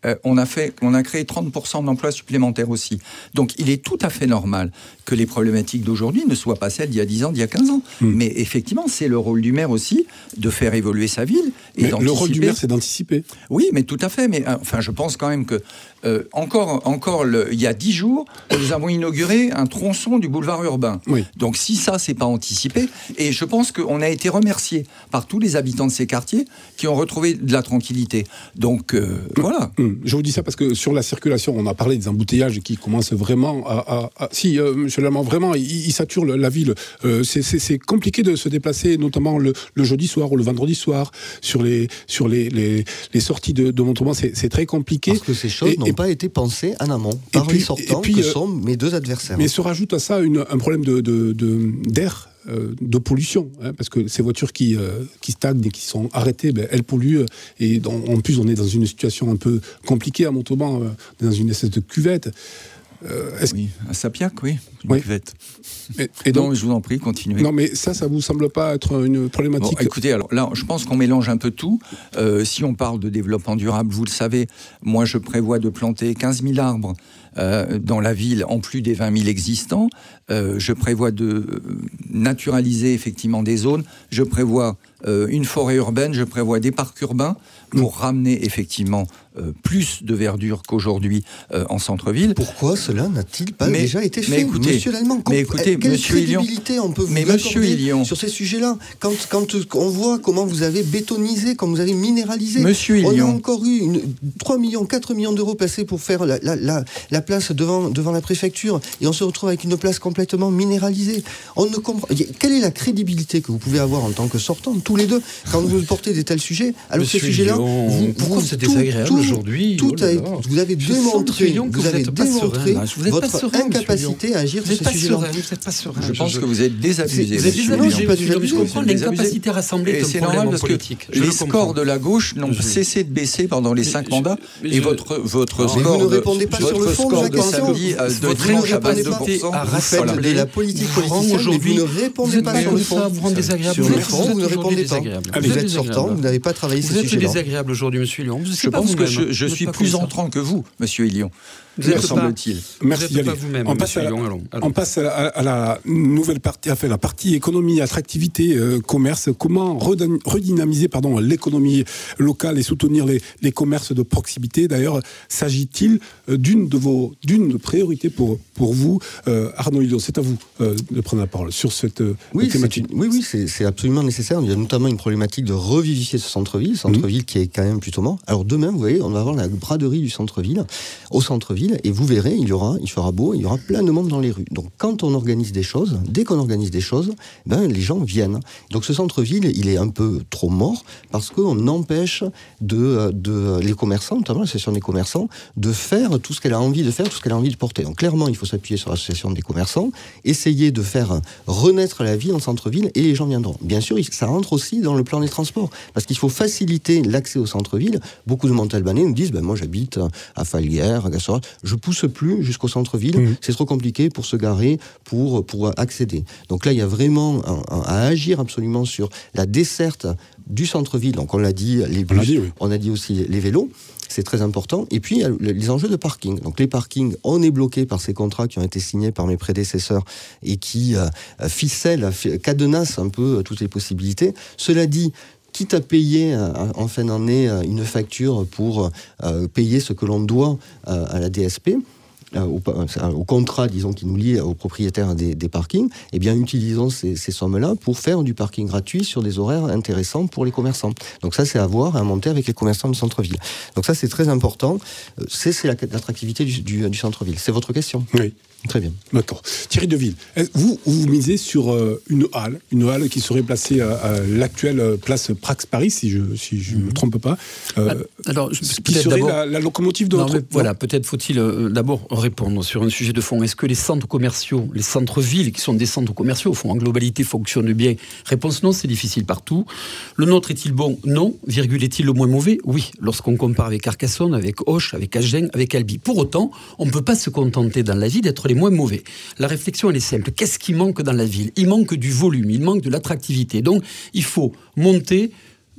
euh, on, a fait, on a créé trente pour cent d'emplois supplémentaires aussi. Donc il est tout à fait normal que les problématiques d'aujourd'hui ne soient pas celles d'il y a dix ans, d'il y a quinze ans. Mmh. Mais effectivement, c'est le rôle du maire aussi de faire évoluer sa ville. Et mais le rôle du maire, c'est d'anticiper. Oui, mais tout à fait. Mais enfin, je pense quand même que euh, encore, encore le, il y a dix jours, nous avons inauguré un tronçon du boulevard urbain. Oui. Donc si ça, c'est pas anticipé, et je pense qu'on a été remercié par tous les habitants de ces quartiers qui ont retrouvé de la tranquillité. Donc euh, mmh. voilà. Mmh. Je vous dis ça parce que sur la circulation, on a parlé des embouteillages qui commencent vraiment à... à, à si, euh, monsieur Lallemand, vraiment, ils il saturent la ville. Euh, c'est, c'est, c'est compliqué de se déplacer, notamment le, le jeudi soir ou le vendredi soir, sur les, sur les, les, les sorties de, de Montauban. C'est, c'est très compliqué. Parce que ces choses et, n'ont et, pas été pensées en amont par puis, les sortants puis, que euh, sont mes deux adversaires. Mais se rajoute à ça une, un problème de, de, de, d'air. Euh, de pollution, hein, parce que ces voitures qui, euh, qui stagnent et qui sont arrêtées, ben, elles polluent, et dans, en plus on est dans une situation un peu compliquée à Montauban, euh, dans une espèce de cuvette. Euh, oui, à Sapiac, oui, une oui. cuvette. Et, et donc, non, je vous en prie, continuez. Non, mais ça, ça vous semble pas être une problématique? Bon, écoutez, alors là, je pense qu'on mélange un peu tout. Euh, si on parle de développement durable, vous le savez, moi je prévois de planter quinze mille arbres Euh, dans la ville, en plus des vingt mille existants. Euh, je prévois de naturaliser effectivement des zones. Je prévois euh, une forêt urbaine, je prévois des parcs urbains pour mmh. ramener effectivement euh, plus de verdure qu'aujourd'hui euh, en centre-ville. Pourquoi cela n'a-t-il pas mais, déjà été fait, mais écoutez, Monsieur Lallemand? Mais écoutez, quelle Monsieur crédibilité Hillion, on peut vous mais Monsieur Hillion, sur ces sujets-là quand, quand on voit comment vous avez bétonisé, comment vous avez minéralisé. Monsieur on Hillion. a encore eu une, trois millions, quatre millions d'euros placés pour faire la, la, la, la place devant, devant la préfecture, et on se retrouve avec une place complètement minéralisée. On ne comprend... Quelle est la crédibilité que vous pouvez avoir en tant que sortant, tous les deux, quand vous portez des tels sujets, alors Monsieur ces sujets-là, vous, pourquoi c'est désagréable aujourd'hui? Tout a, vous avez je démontré, vous, vous avez démontré votre serein, incapacité à agir sur ces sujets-là. Vous n'êtes pas serein. Je pense que vous êtes désabusé. Vous êtes désabusé. Je comprends l'incapacité à rassembler est un problème politique. Les scores de la gauche n'ont cessé de baisser pendant les cinq mandats, et votre votre score vous ne répondez pas sur le fond de la question. Votre incapacité à rassembler la politique politicienne, aujourd'hui, vous ne répondez pas sur le fond. Vous rendez désagréable. Sur le fond, vous ne répondez pas. Vous êtes sortant, vous n'avez pas travaillé ces sujets-là. Vous êtes désagréable aujourd'hui, Monsieur Hillion. Je pense que je suis plus entrant que vous, Monsieur Hillion. Me semble-t-il. Merci. Pas vous-même, on, passe à, allons, allons. on passe à la, à la nouvelle partie, enfin la partie économie, attractivité, euh, commerce. Comment redynamiser, pardon, l'économie locale et soutenir les, les commerces de proximité. D'ailleurs, s'agit-il d'une de vos d'une priorité pour pour vous, euh, Arnaud Hillion? C'est à vous euh, de prendre la parole sur cette euh, oui, thématique. C'est une, oui, oui, c'est, c'est absolument nécessaire. Il y a notamment une problématique de revivifier ce centre-ville, centre-ville mmh. qui est quand même plutôt mort. Alors demain, vous voyez, on va avoir la braderie du centre-ville, au centre-ville. Et vous verrez, il y aura, il fera beau, il y aura plein de monde dans les rues. Donc, quand on organise des choses, dès qu'on organise des choses, ben les gens viennent. Donc, ce centre-ville, il est un peu trop mort parce qu'on empêche de, de les commerçants, notamment l'association des commerçants, de faire tout ce qu'elle a envie de faire, tout ce qu'elle a envie de porter. Donc, clairement, il faut s'appuyer sur l'association des commerçants, essayer de faire renaître la vie en centre-ville, et les gens viendront. Bien sûr, ça rentre aussi dans le plan des transports, parce qu'il faut faciliter l'accès au centre-ville. Beaucoup de Montalbanais nous disent, ben moi, j'habite à Falguières, à Gassoras. Je pousse plus jusqu'au centre-ville, mmh. c'est trop compliqué pour se garer, pour, pour accéder. Donc là, il y a vraiment un, un, à agir absolument sur la desserte du centre-ville. Donc on l'a dit, les bus, on a dit, oui. on a dit aussi les vélos, c'est très important. Et puis, il y a les enjeux de parking. Donc les parkings, on est bloqué par ces contrats qui ont été signés par mes prédécesseurs et qui euh, ficellent, cadenassent un peu toutes les possibilités. Cela dit, quitte à payer euh, en fin d'année euh, une facture pour euh, payer ce que l'on doit euh, à la D S P, euh, au, euh, au contrat, disons, qui nous lie aux propriétaires des, des parkings, eh bien, utilisons ces, ces sommes-là pour faire du parking gratuit sur des horaires intéressants pour les commerçants. Donc ça, c'est à voir, à monter avec les commerçants du centre-ville. Donc ça, c'est très important. C'est, c'est la, l'attractivité du, du, du centre-ville. C'est votre question ? Oui. Très bien. D'accord. Thierry Deville, vous, vous misez sur euh, une halle, une halle qui serait placée à, à l'actuelle place Prax Paris, si je ne si je mm-hmm. me trompe pas. Euh, Alors, je, qui serait la, la locomotive de non, votre... Voilà, peut-être faut-il euh, d'abord répondre sur un sujet de fond. Est-ce que les centres commerciaux, les centres-villes, qui sont des centres commerciaux, au fond, en globalité, fonctionnent bien? Réponse non, c'est difficile partout. Le nôtre est-il bon? Non. Virgule, est-il le moins mauvais? Oui. Lorsqu'on compare avec Carcassonne, avec Auch, avec Agen, avec Albi. Pour autant, on ne peut pas se contenter dans la vie d'être les moins mauvais. La réflexion, elle est simple. Qu'est-ce qui manque dans la ville? Il manque du volume, il manque de l'attractivité. Donc, il faut monter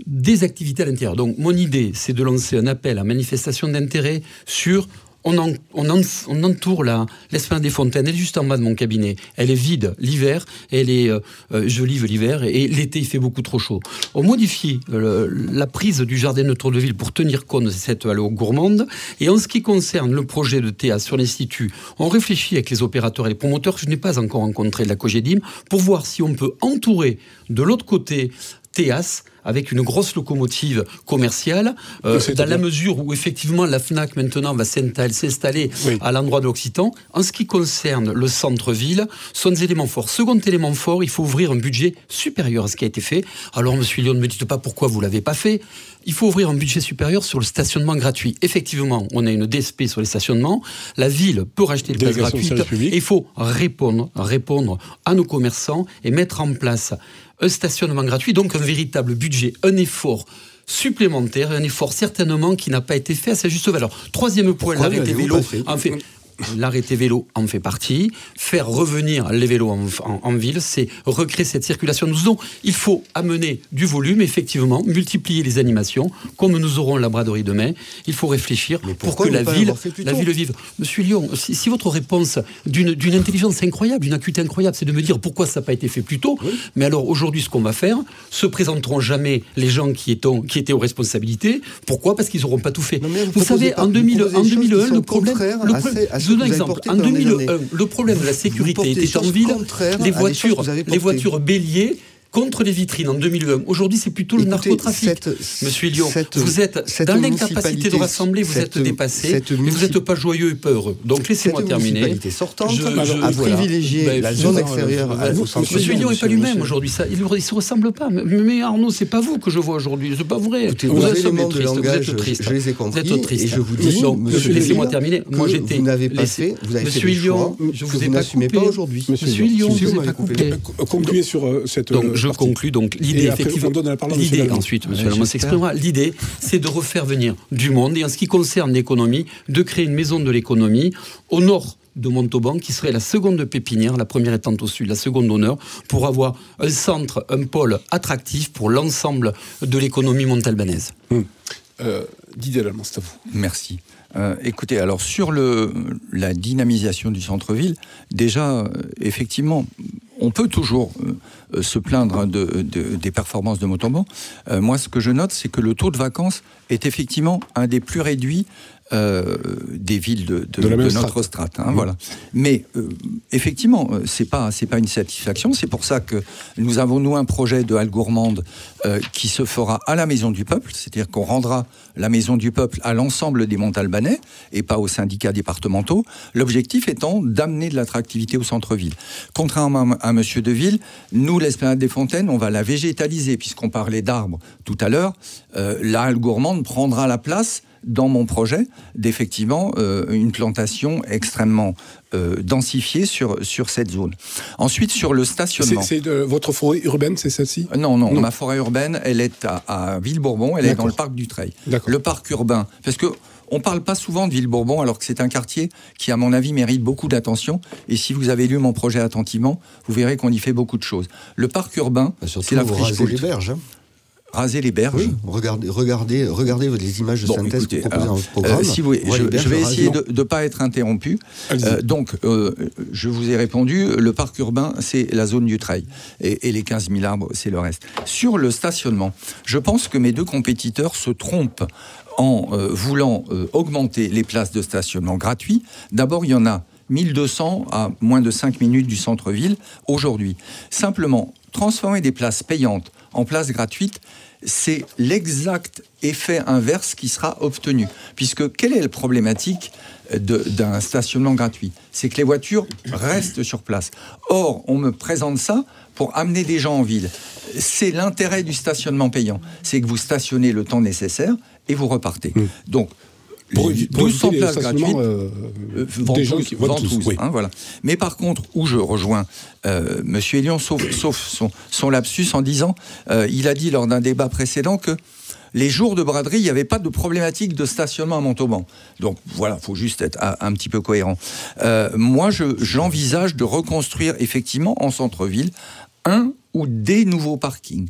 des activités à l'intérieur. Donc mon idée, c'est de lancer un appel à manifestation d'intérêt sur... On, en, on, en, on entoure la, l'Esplanade des Fontaines, elle est juste en bas de mon cabinet. Elle est vide l'hiver, elle est euh, jolive l'hiver, et l'été il fait beaucoup trop chaud. On modifie euh, la prise du jardin de Tour de Ville pour tenir compte de cette allée gourmande. Et en ce qui concerne le projet de théâtre sur l'Institut, on réfléchit avec les opérateurs et les promoteurs, que je n'ai pas encore rencontré de la Cogedim, pour voir si on peut entourer de l'autre côté Théas, avec une grosse locomotive commerciale, euh, dans la mesure où effectivement la FNAC maintenant va s'installer oui. à l'endroit de l'Occitan. En ce qui concerne le centre-ville, ce sont des éléments forts. Second élément fort, il faut ouvrir un budget supérieur à ce qui a été fait. Alors monsieur Lyon, ne me dites pas pourquoi vous ne l'avez pas fait. Il faut ouvrir un budget supérieur sur le stationnement gratuit. Effectivement, on a une D S P sur les stationnements. La ville peut racheter des places gratuites. Et il faut répondre, répondre à nos commerçants et mettre en place un stationnement gratuit, donc un véritable budget, un effort supplémentaire, un effort certainement qui n'a pas été fait à sa juste valeur. Troisième point, l'arrêté vélo. En fait, l'arrêté vélo en fait partie. Faire revenir les vélos en, en, en ville, c'est recréer cette circulation. Nous disons, il faut amener du volume, effectivement, multiplier les animations, comme nous aurons la braderie demain. Il faut réfléchir pour que la ville, la ville vive. Monsieur Lyon, si, si votre réponse d'une, d'une intelligence incroyable, d'une acuité incroyable, c'est de me dire pourquoi ça n'a pas été fait plus tôt, oui. mais alors aujourd'hui, ce qu'on va faire, se présenteront jamais les gens qui étaient, qui étaient aux responsabilités. Pourquoi ? Parce qu'ils n'auront pas tout fait. Non, vous savez, en, deux mille, en deux mille un, le problème... Le problème je vous donne un exemple. En deux mille un, le problème de la sécurité était en ville, les voitures, les voitures béliers contre les vitrines en deux mille vingt. Aujourd'hui, c'est plutôt Écoutez, le narcotrafic. Cette, Monsieur Lyon, cette, vous êtes dans l'incapacité de rassembler, vous cette, êtes dépassé, et vous n'êtes pas joyeux et pas heureux. Donc laissez-moi terminer. Cette municipalité sortante je, je, a voilà. privilégié ben, la zone extérieure à vous. Monsieur Lyon n'est pas lui-même aujourd'hui. Ça, il ne se ressemble pas. Mais Arnaud, c'est pas vous que je vois aujourd'hui. C'est pas vrai. Écoutez, vous, vous êtes triste. Vous êtes triste. Je les ai compris. Vous êtes triste. Et je vous dis, laissez-moi terminer. Moi, j'étais. Vous n'avez pas fait. Vous avez fait des choix. Je vous n'assumez pas aujourd'hui. Monsieur Lyon, vous n'avez pas coupé. Concluez sur cette. Donc je conclus donc. L'idée, effectivement, l'idée, ensuite, monsieur Lallement s'exprimera, l'idée, c'est de refaire venir du monde, et en ce qui concerne l'économie, de créer une maison de l'économie au nord de Montauban, qui serait la seconde pépinière, la première étant au sud, la seconde au nord, pour avoir un centre, un pôle attractif pour l'ensemble de l'économie montalbanaise. Hum. Euh, Didier Lallement, c'est à vous. Merci. Euh, écoutez, alors sur le, la dynamisation du centre-ville, déjà, euh, effectivement, on peut toujours euh, se plaindre de, de, des performances de Montauban. Euh, moi, ce que je note, c'est que le taux de vacances est effectivement un des plus réduits Euh, des villes de, de, de, de notre strate. Hein, mmh. voilà. Mais euh, effectivement, c'est pas c'est pas une satisfaction. C'est pour ça que nous avons nous un projet de halle gourmande euh, qui se fera à la Maison du Peuple, c'est-à-dire qu'on rendra la Maison du Peuple à l'ensemble des Montalbanais et pas aux syndicats départementaux. L'objectif étant d'amener de l'attractivité au centre-ville. Contrairement à, à Monsieur Deville, nous l'Esplanade des Fontaines, on va la végétaliser puisqu'on parlait d'arbres tout à l'heure. Euh, la halle gourmande prendra la place dans mon projet, d'effectivement euh, une plantation extrêmement euh, densifiée sur, sur cette zone. Ensuite, sur le stationnement... C'est, c'est de, votre forêt urbaine, c'est celle-ci ? non, non, non, ma forêt urbaine, elle est à, à Villebourbon, elle D'accord. est dans le parc du Treil. D'accord. Le parc urbain, parce que on ne parle pas souvent de Villebourbon, alors que c'est un quartier qui, à mon avis, mérite beaucoup d'attention. Et si vous avez lu mon projet attentivement, vous verrez qu'on y fait beaucoup de choses. Le parc urbain, bah surtout, c'est la friche les berges, hein. Raser les berges. Oui, regardez, regardez, regardez les images de bon, synthèse écoutez, que vous proposez dans votre programme. Euh, si vous, je, je vais essayer de ne pas être interrompu. Euh, donc, euh, je vous ai répondu, le parc urbain, c'est la zone du Treil. Et, et les quinze mille arbres, c'est le reste. Sur le stationnement, je pense que mes deux compétiteurs se trompent en euh, voulant euh, augmenter les places de stationnement gratuits. D'abord, il y en a mille deux cents à moins de cinq minutes du centre-ville aujourd'hui. Simplement, transformer des places payantes en places gratuites, c'est l'exact effet inverse qui sera obtenu. Puisque quelle est la problématique de, d'un stationnement gratuit ? C'est que les voitures restent sur place. Or, on me présente ça pour amener des gens en ville. C'est l'intérêt du stationnement payant. C'est que vous stationnez le temps nécessaire et vous repartez. Mmh. Donc, Pour, pour douze cents places gratuites, euh, euh, ventouses, qui, ventouses, oui. hein, voilà. Mais par contre, où je rejoins euh, Monsieur Elion, sauf, sauf son, son lapsus en disant, euh, il a dit lors d'un débat précédent que les jours de braderie, il n'y avait pas de problématique de stationnement à Montauban. Donc voilà, il faut juste être un, un petit peu cohérent. Euh, moi, je, j'envisage de reconstruire effectivement en centre-ville un ou des nouveaux parkings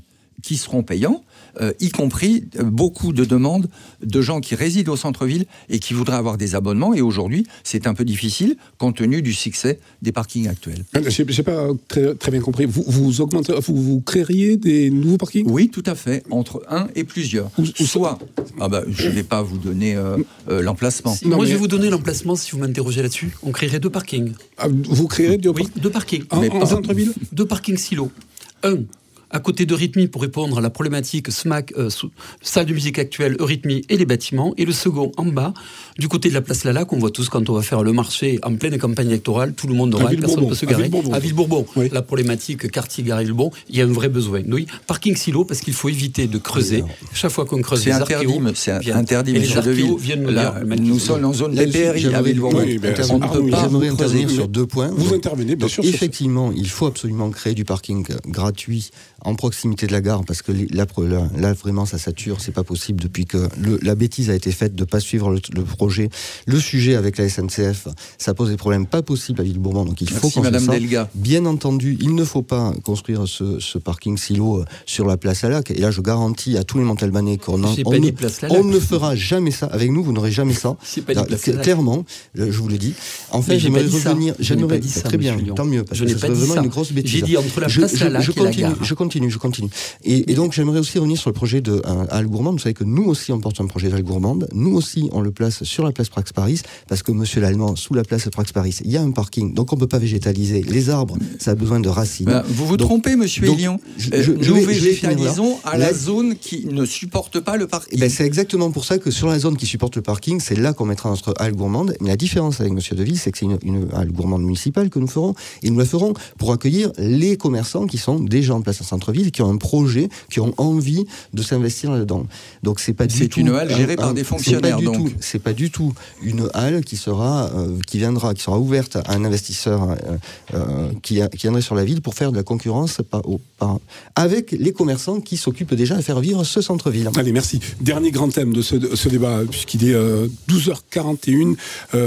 qui seront payants, euh, y compris euh, beaucoup de demandes de gens qui résident au centre-ville et qui voudraient avoir des abonnements. Et aujourd'hui, c'est un peu difficile compte tenu du succès des parkings actuels. Je n'ai pas très, très bien compris. Vous, vous, augmentez, vous, vous créeriez des nouveaux parkings ? Oui, tout à fait, entre un et plusieurs. Ou, Soit, ah bah, je ne vais pas vous donner euh, euh, l'emplacement. Si, non, moi, mais... je vais vous donner l'emplacement si vous m'interrogez là-dessus. On créerait deux parkings. Ah, vous créerez deux, oui, deux parkings. En, en centre-ville ? Deux parkings silos. Un à côté d'Eurythmie pour répondre à la problématique S M A C, euh, salle de musique actuelle, Eurythmie et les bâtiments, et le second en bas, du côté de la place Lala, qu'on voit tous quand on va faire le marché en pleine campagne électorale, tout le monde aura, personne ne peut se garer. À Villebourbon, oui. La problématique quartier gare Villebourbon, il y a un vrai besoin. Oui, parking silo, parce qu'il faut éviter de creuser. Chaque fois qu'on creuse, c'est les interdit, c'est viennent, interdit, et les archéos viennent nous là, dire, nous sommes en zone P P R I à Villebourbon. Oui, on ne peut pas j'aimerais intervenir sur deux points. Vous donc, intervenez, bien donc, sûr. Effectivement, il faut absolument créer du parking gratuit en proximité de la gare, parce que là, là, là vraiment, ça sature, c'est pas possible depuis que le, la bêtise a été faite de pas suivre le, le projet. Le sujet avec la S N C F, ça pose des problèmes pas possibles à Villebourbon, donc il faut Merci, construire Madame ça. Delga. Bien entendu, il ne faut pas construire ce, ce parking silo sur la place Lalac, et là, je garantis à tous les Montalbanais qu'on en, on, ne, on ne fera jamais ça. Avec nous, vous n'aurez jamais ça. C'est pas là, clairement, je vous le dis. En fait, j'aimerais revenir. J'aimerais dit ça, très bien, tant mieux, parce je que c'est vraiment ça. une grosse bêtise. J'ai dit entre la place je, Lalac je, je et continue, la gare. Je continue, je continue. Et, et donc, j'aimerais aussi revenir sur le projet de euh, Halles Gourmandes. Vous savez que nous aussi, on porte un projet d'Halles Gourmandes. Nous aussi, on le place sur la place Prax Paris, parce que, monsieur l'Allemand, sous la place Prax Paris, il y a un parking, donc on ne peut pas végétaliser. Les arbres, ça a besoin de racines. Ben, vous vous donc, trompez, monsieur Elion. Nous végétalisons à la, la zone qui ne supporte pas le parking. Ben, c'est exactement pour ça que sur la zone qui supporte le parking, c'est là qu'on mettra notre halle gourmande. Mais la différence avec monsieur Deville, c'est que c'est une, une halle gourmande municipale que nous ferons. Et nous la ferons pour accueillir les commerçants qui sont déjà en place en centre-ville, qui ont un projet, qui ont envie de s'investir là-dedans. Donc c'est pas du c'est tout une halle gérée un, par des fonctionnaires. C'est pas, donc. Tout, c'est pas du tout une halle qui sera, euh, qui viendra, qui sera ouverte à un investisseur euh, euh, qui, a, qui viendrait sur la ville pour faire de la concurrence par, au, par, avec les commerçants qui s'occupent déjà à faire vivre ce centre-ville. Allez, merci. Dernier grand thème de ce, de ce débat, puisqu'il est euh, douze heures quarante et une,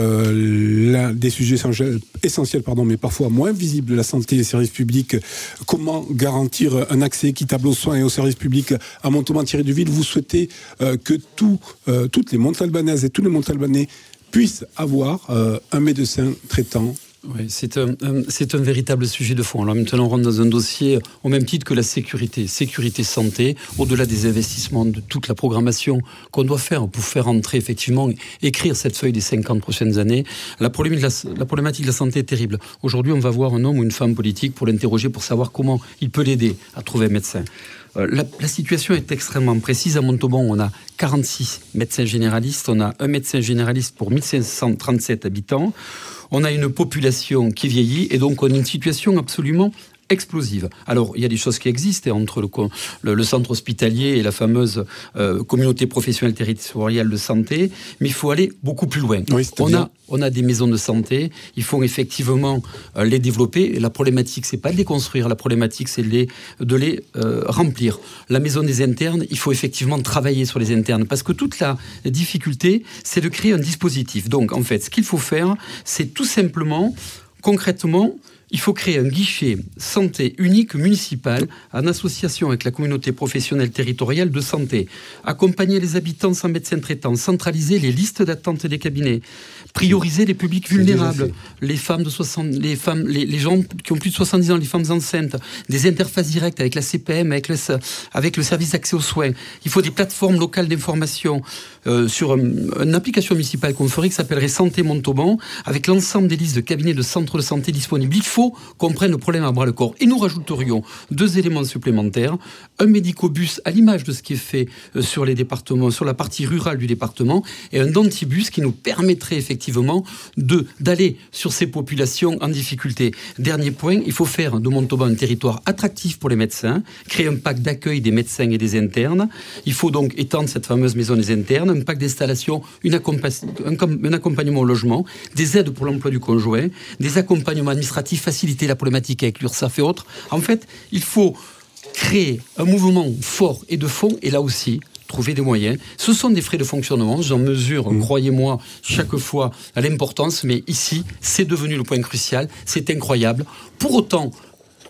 euh, l'un des sujets essentiels, essentiels pardon, mais parfois moins visibles, la santé et les services publics. Comment garantir un accès équitable aux soins et aux services publics à Montauban-Thierry-du-Ville? Vous souhaitez euh, que tout, euh, toutes les Montalbanaises et tous les Montalbanais puissent avoir euh, un médecin traitant. Oui, c'est un, un, c'est un véritable sujet de fond. Alors maintenant, on rentre dans un dossier au même titre que la sécurité. Sécurité santé, au-delà des investissements, de toute la programmation qu'on doit faire pour faire entrer, effectivement, écrire cette feuille des cinquante prochaines années. La problématique de la, la problématique de la santé est terrible. Aujourd'hui, on va voir un homme ou une femme politique pour l'interroger, pour savoir comment il peut l'aider à trouver un médecin. La, la situation est extrêmement précise. À Montauban, on a quarante-six médecins généralistes. On a un médecin généraliste pour mille cinq cent trente-sept habitants. On a une population qui vieillit et donc on a une situation absolument explosive. Alors, il y a des choses qui existent entre le, le, le centre hospitalier et la fameuse euh, communauté professionnelle territoriale de santé, mais il faut aller beaucoup plus loin. Oui, on, a, on a des maisons de santé, il faut effectivement euh, les développer. Et la problématique, c'est pas de les construire, la problématique, c'est de les, de les euh, remplir. La maison des internes, il faut effectivement travailler sur les internes, parce que toute la difficulté, c'est de créer un dispositif. Donc, en fait, ce qu'il faut faire, c'est tout simplement, concrètement, il faut créer un guichet santé unique municipal en association avec la communauté professionnelle territoriale de santé, accompagner les habitants sans médecin traitant, centraliser les listes d'attente des cabinets, prioriser les publics vulnérables, les femmes de soixante, les femmes, les, les gens qui ont plus de soixante-dix ans, les femmes enceintes, des interfaces directes avec la C P M, avec le, avec le service d'accès aux soins. Il faut des plateformes locales d'information euh, sur un, une application municipale qu'on ferait qui s'appellerait Santé Montauban, avec l'ensemble des listes de cabinets de centres de santé disponibles. Il faut qu'on prenne le problème à bras le corps. Et nous rajouterions deux éléments supplémentaires. Un médicobus à l'image de ce qui est fait sur les départements, sur la partie rurale du département, et un dentibus qui nous permettrait effectivement de, d'aller sur ces populations en difficulté. Dernier point, il faut faire de Montauban un territoire attractif pour les médecins, créer un pacte d'accueil des médecins et des internes. Il faut donc étendre cette fameuse maison des internes, un pacte d'installation, une accompa- un, un accompagnement au logement, des aides pour l'emploi du conjoint, des accompagnements administratifs, faciliter la problématique avec l'URSSAF et autres. En fait, il faut créer un mouvement fort et de fond, et là aussi, trouver des moyens. Ce sont des frais de fonctionnement, j'en mesure, mmh. croyez-moi, chaque fois l'importance, mais ici, c'est devenu le point crucial, c'est incroyable. Pour autant,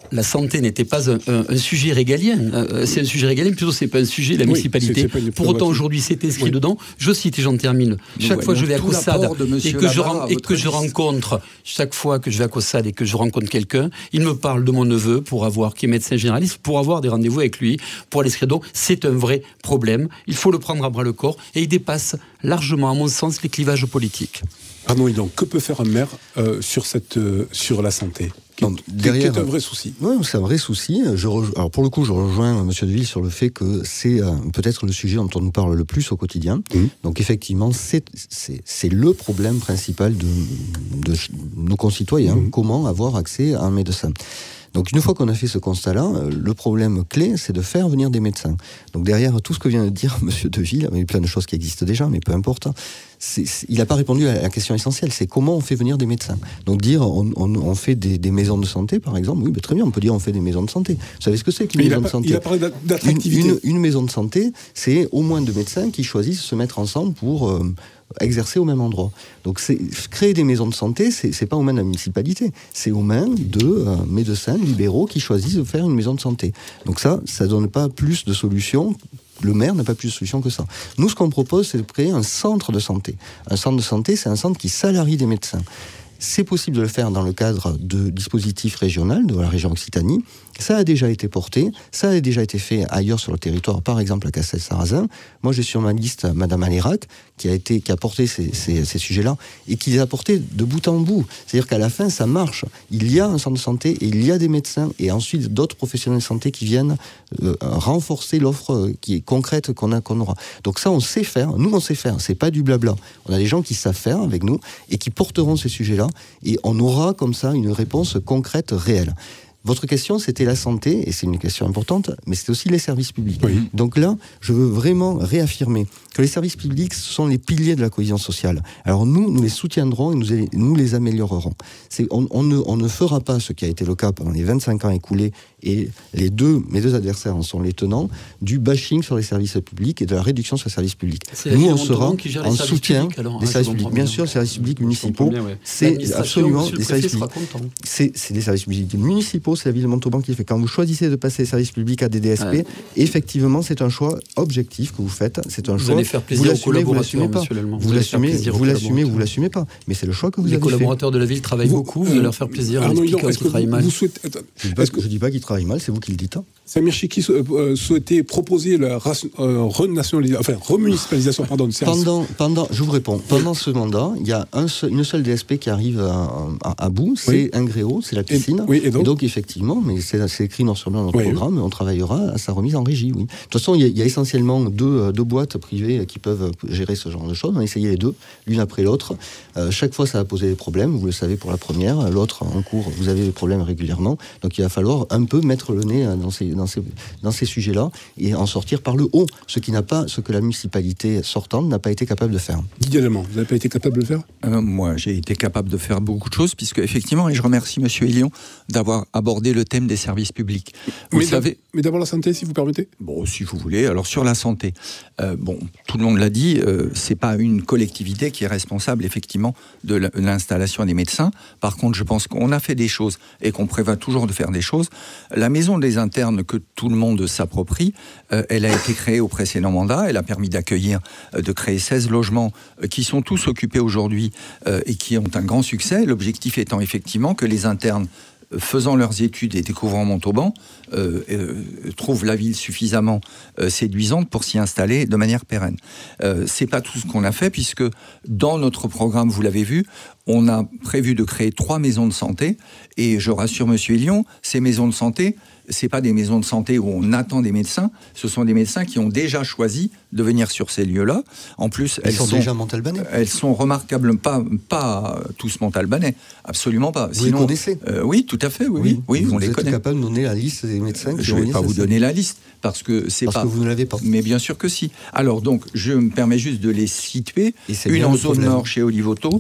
la santé n'était pas un, un, un sujet régalien. Euh, c'est un sujet régalien, plutôt c'est pas un sujet de la oui, municipalité. C'est, c'est Pour autant, aujourd'hui, c'est inscrit oui. dedans. Je cite et j'en termine. Chaque fois que je vais à Caussade et que, je, ren- et que je rencontre, chaque fois que je vais à Caussade et que je rencontre quelqu'un, il me parle de mon neveu pour avoir, qui est médecin généraliste, pour avoir des rendez-vous avec lui, pour aller inscrire. Donc, c'est un vrai problème. Il faut le prendre à bras le corps et il dépasse largement, à mon sens, les clivages politiques. Arnaud Hillon, que peut faire un maire euh, sur, cette, euh, sur la santé ? Donc, derrière, c'est un vrai souci. Oui, c'est un vrai souci. Je re... Alors pour le coup, je rejoins M. Deville sur le fait que c'est euh, peut-être le sujet dont on nous parle le plus au quotidien. Mmh. Donc effectivement, c'est, c'est, c'est le problème principal de, de nos concitoyens. Mmh. Comment avoir accès à un médecin ? Donc une fois qu'on a fait ce constat-là, le problème clé, c'est de faire venir des médecins. Donc derrière tout ce que vient de dire M. Deville, il y a plein de choses qui existent déjà, mais peu importe, c'est, c'est, il n'a pas répondu à la question essentielle, c'est comment on fait venir des médecins. Donc dire on, on, on fait des, des maisons de santé, par exemple, oui, ben très bien, on peut dire on fait des maisons de santé. Vous savez ce que c'est qu'une mais maison de santé ? Il a parlé d'attractivité. Une, une, une maison de santé, c'est au moins deux médecins qui choisissent de se mettre ensemble pour... Euh, exercer au même endroit. Donc c'est, créer des maisons de santé, c'est, c'est pas aux mains de la municipalité, c'est aux mains de euh, médecins libéraux qui choisissent de faire une maison de santé. Donc ça, ça donne pas plus de solutions. Le maire n'a pas plus de solution que ça. Nous, ce qu'on propose, c'est de créer un centre de santé. Un centre de santé, c'est un centre qui salarie des médecins. C'est possible de le faire dans le cadre de dispositifs régionaux de la région Occitanie. Ça a déjà été porté, ça a déjà été fait ailleurs sur le territoire, par exemple à Castel-Sarrazin. Moi, j'ai sur ma liste Madame Alérac, qui a été, qui a porté ces, ces, ces sujets-là, et qui les a portés de bout en bout. C'est-à-dire qu'à la fin, ça marche. Il y a un centre de santé, et il y a des médecins, et ensuite d'autres professionnels de santé qui viennent euh, renforcer l'offre qui est concrète qu'on a, qu'on aura. Donc ça, on sait faire. Nous, on sait faire. C'est pas du blabla. On a des gens qui savent faire avec nous, et qui porteront ces sujets-là, et on aura comme ça une réponse concrète, réelle. Votre question, c'était la santé, et c'est une question importante, mais c'est aussi les services publics. Oui. Donc là, je veux vraiment réaffirmer que les services publics sont les piliers de la cohésion sociale. Alors nous, nous les soutiendrons et nous, nous les améliorerons. C'est, on, on, ne, on ne fera pas ce qui a été le cas pendant les vingt-cinq ans écoulés, et les deux, mes deux adversaires en sont les tenants, du bashing sur les services publics et de la réduction sur les services publics. C'est nous, on sera en soutien publics, alors, des hein, services publics. Bien, bien sûr, les services publics municipaux, bien, ouais. c'est absolument des services publics. C'est, c'est des services publics municipaux. C'est la ville de Montauban qui fait. Quand vous choisissez de passer les services publics à des D S P, ouais. effectivement, c'est un choix objectif que vous faites. C'est un vous choix. Allez faire plaisir aux collaborateurs, pas. Vous, vous l'assumez, vous l'assumez, vous l'assumez pas. Mais c'est le choix que vous les avez fait. Les collaborateurs de la ville travaillent vous, beaucoup. Vous allez leur faire plaisir. Arnaud Hillon, est-ce que travaillent mal. Vous souhaitez... Je ne dis pas qu'ils travaillent mal. C'est vous qui le dites. Samir Chikri euh, souhaitait proposer la euh, renationalisation, enfin remunicipalisation, pardon, de service. Pendant, pendant, je vous réponds. Pendant ce mandat, il y a un seul, une seule D S P qui arrive à, à, à bout, c'est oui. Ingréo, c'est la piscine. Et, oui, et, donc, et donc effectivement, mais c'est, c'est écrit noir sur blanc dans notre oui, programme, oui. on travaillera à sa remise en régie. Oui. De toute façon, il y a, il y a essentiellement deux, deux boîtes privées qui peuvent gérer ce genre de choses. On a essayé les deux, l'une après l'autre. Euh, chaque fois, ça a posé des problèmes. Vous le savez pour la première, l'autre en cours, vous avez des problèmes régulièrement. Donc il va falloir un peu mettre le nez dans ces Dans ces, dans ces sujets-là et en sortir par le haut, ce qui n'a pas, ce que la municipalité sortante n'a pas été capable de faire. Didier Lemand, vous n'avez pas été capable de le faire ? euh, Moi, j'ai été capable de faire beaucoup de choses, puisque effectivement, et je remercie M. Hillon d'avoir abordé le thème des services publics. Vous mais, savez, mais d'abord la santé, si vous permettez. Bon, si vous voulez. Alors sur la santé, euh, bon, tout le monde l'a dit, euh, c'est pas une collectivité qui est responsable effectivement de l'installation des médecins. Par contre, je pense qu'on a fait des choses et qu'on prévoit toujours de faire des choses. La maison des internes que tout le monde s'approprie, euh, elle a été créée au précédent mandat, elle a permis d'accueillir, euh, de créer seize logements euh, qui sont tous occupés aujourd'hui euh, et qui ont un grand succès, l'objectif étant effectivement que les internes faisant leurs études et découvrant Montauban, euh, euh, trouvent la ville suffisamment euh, séduisante pour s'y installer de manière pérenne. Euh, c'est pas tout ce qu'on a fait, puisque dans notre programme, vous l'avez vu, on a prévu de créer trois maisons de santé, et je rassure Monsieur Hillon, ces maisons de santé, c'est pas des maisons de santé où on attend des médecins, ce sont des médecins qui ont déjà choisi de venir sur ces lieux-là. En plus, Ils elles sont, sont déjà montalbanais. Elles sont remarquables, pas, pas tous montalbanais, absolument pas. Vous Sinon, les connaissez euh, Oui, tout à fait, oui, oui, oui, vous, on vous les êtes connaît. capable de donner la liste des médecins qui Je ne vais pas vous donner la liste, parce que c'est parce pas... que vous ne l'avez pas. Mais bien sûr que si. Alors donc, je me permets juste de les situer. Une en zone nord chez Olivoto,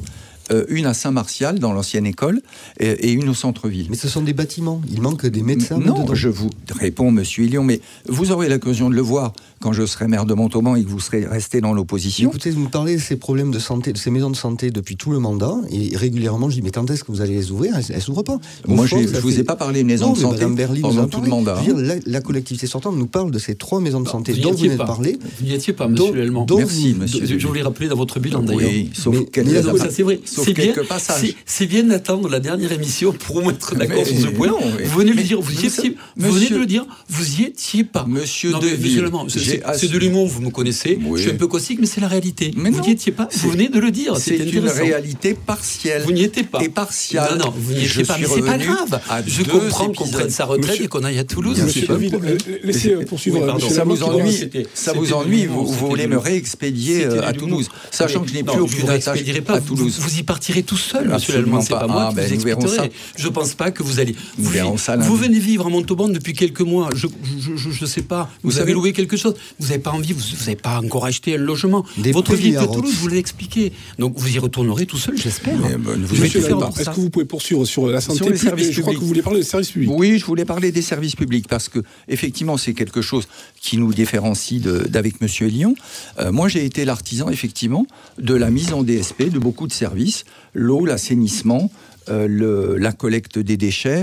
euh, une à Saint-Martial, dans l'ancienne école, et, et une au centre-ville. Mais ce sont des bâtiments, il manque des médecins. Non, dedans. je vous réponds, monsieur Hillion, mais vous aurez l'occasion de le voir quand je serai maire de Montauban et que vous serez resté dans l'opposition. Écoutez, vous me parlez de ces problèmes de santé, de ces maisons de santé depuis tout le mandat, et régulièrement je dis, mais quand est-ce que vous allez les ouvrir? Elles ne s'ouvrent pas. Au Moi, fond, je ne vous fait... ai pas parlé de maisons non, de santé pendant tout le mandat. Je veux dire, la, la collectivité sortante nous parle de ces trois maisons de santé vous dont vous venez de pas. parler. Vous n'y étiez pas, monsieur Donc, Lellemant. donc, Merci, vous, monsieur. Je, je voulais rappeler dans votre bilan, d'ailleurs. Oui, sauf Mais- quelques, mais Donc, ça, c'est vrai. sauf C'est bien, quelques passages. c'est- c'est bien d'attendre la dernière émission pour mettre d'accord Mais sur ce point. non, mais- vous venez de mais- le dire, vous, y mais étiez, ça- vous venez de monsieur- le dire, vous y étiez pas. Monsieur Non, mais Deville, monsieur Lellemant, c'est- j'ai c'est assu- c'est de l'humour, vous me connaissez. Oui. Je suis un peu caustique, mais c'est la réalité. Mais vous non, n'y étiez pas. c'est- Vous venez de le dire. C'est C'est une intéressant. réalité partielle. Vous n'y étiez pas. Et partielle. Non, non, vous n'y Je étiez pas. suis Mais c'est pas revenu grave. à Je deux comprends qu'on épisodes. prenne sa retraite Monsieur- et qu'on aille à Toulouse. Monsieur c'est pas le Deville, problème. euh, laissez euh, poursuivre. Oui, pardon. monsieur Ça Lellemant vous qui doit- ennuie, c'était- ça c'était vous de ennuie, l'humour, vous, vous c'était voulez de me l'humour. réexpédier C'était euh, de à l'humour. Toulouse, sachant Mais que je n'ai non, plus je aucune vous attache expédierai pas. à Vous- Toulouse. Vous y partirez tout seul, monsieur Absolument Lellemant. C'est pas. pas moi Ah, qui ben, vous nous verrons expliquerai. ça. Je pense pas que vous allez. Nous Vous, verrons ça lundi. vous venez vivre à Montauban depuis quelques mois. Je je, je, je sais pas. Vous, Vous avez savez- loué quelque chose. Vous n'avez pas envie. Vous n'avez pas encore acheté un logement. Des Votre prix vie est à à Rhodes. Toulouse. Vous l'avez expliqué. Donc vous y retournerez tout seul, j'espère. Mais, ben, ne vous Je vais Monsieur tout inquiétez faire Lellemant, pour est-ce ça. que vous pouvez poursuivre sur la santé Sur les publique? services Je crois que publics. vous voulez parler des services publics. Oui, je voulais parler des services publics parce que effectivement c'est quelque chose qui nous différencie de- d'avec Monsieur Lyon. Euh, moi j'ai été l'artisan effectivement de la mise en D S P de beaucoup de services, l'eau, l'assainissement, euh, le, la collecte des déchets,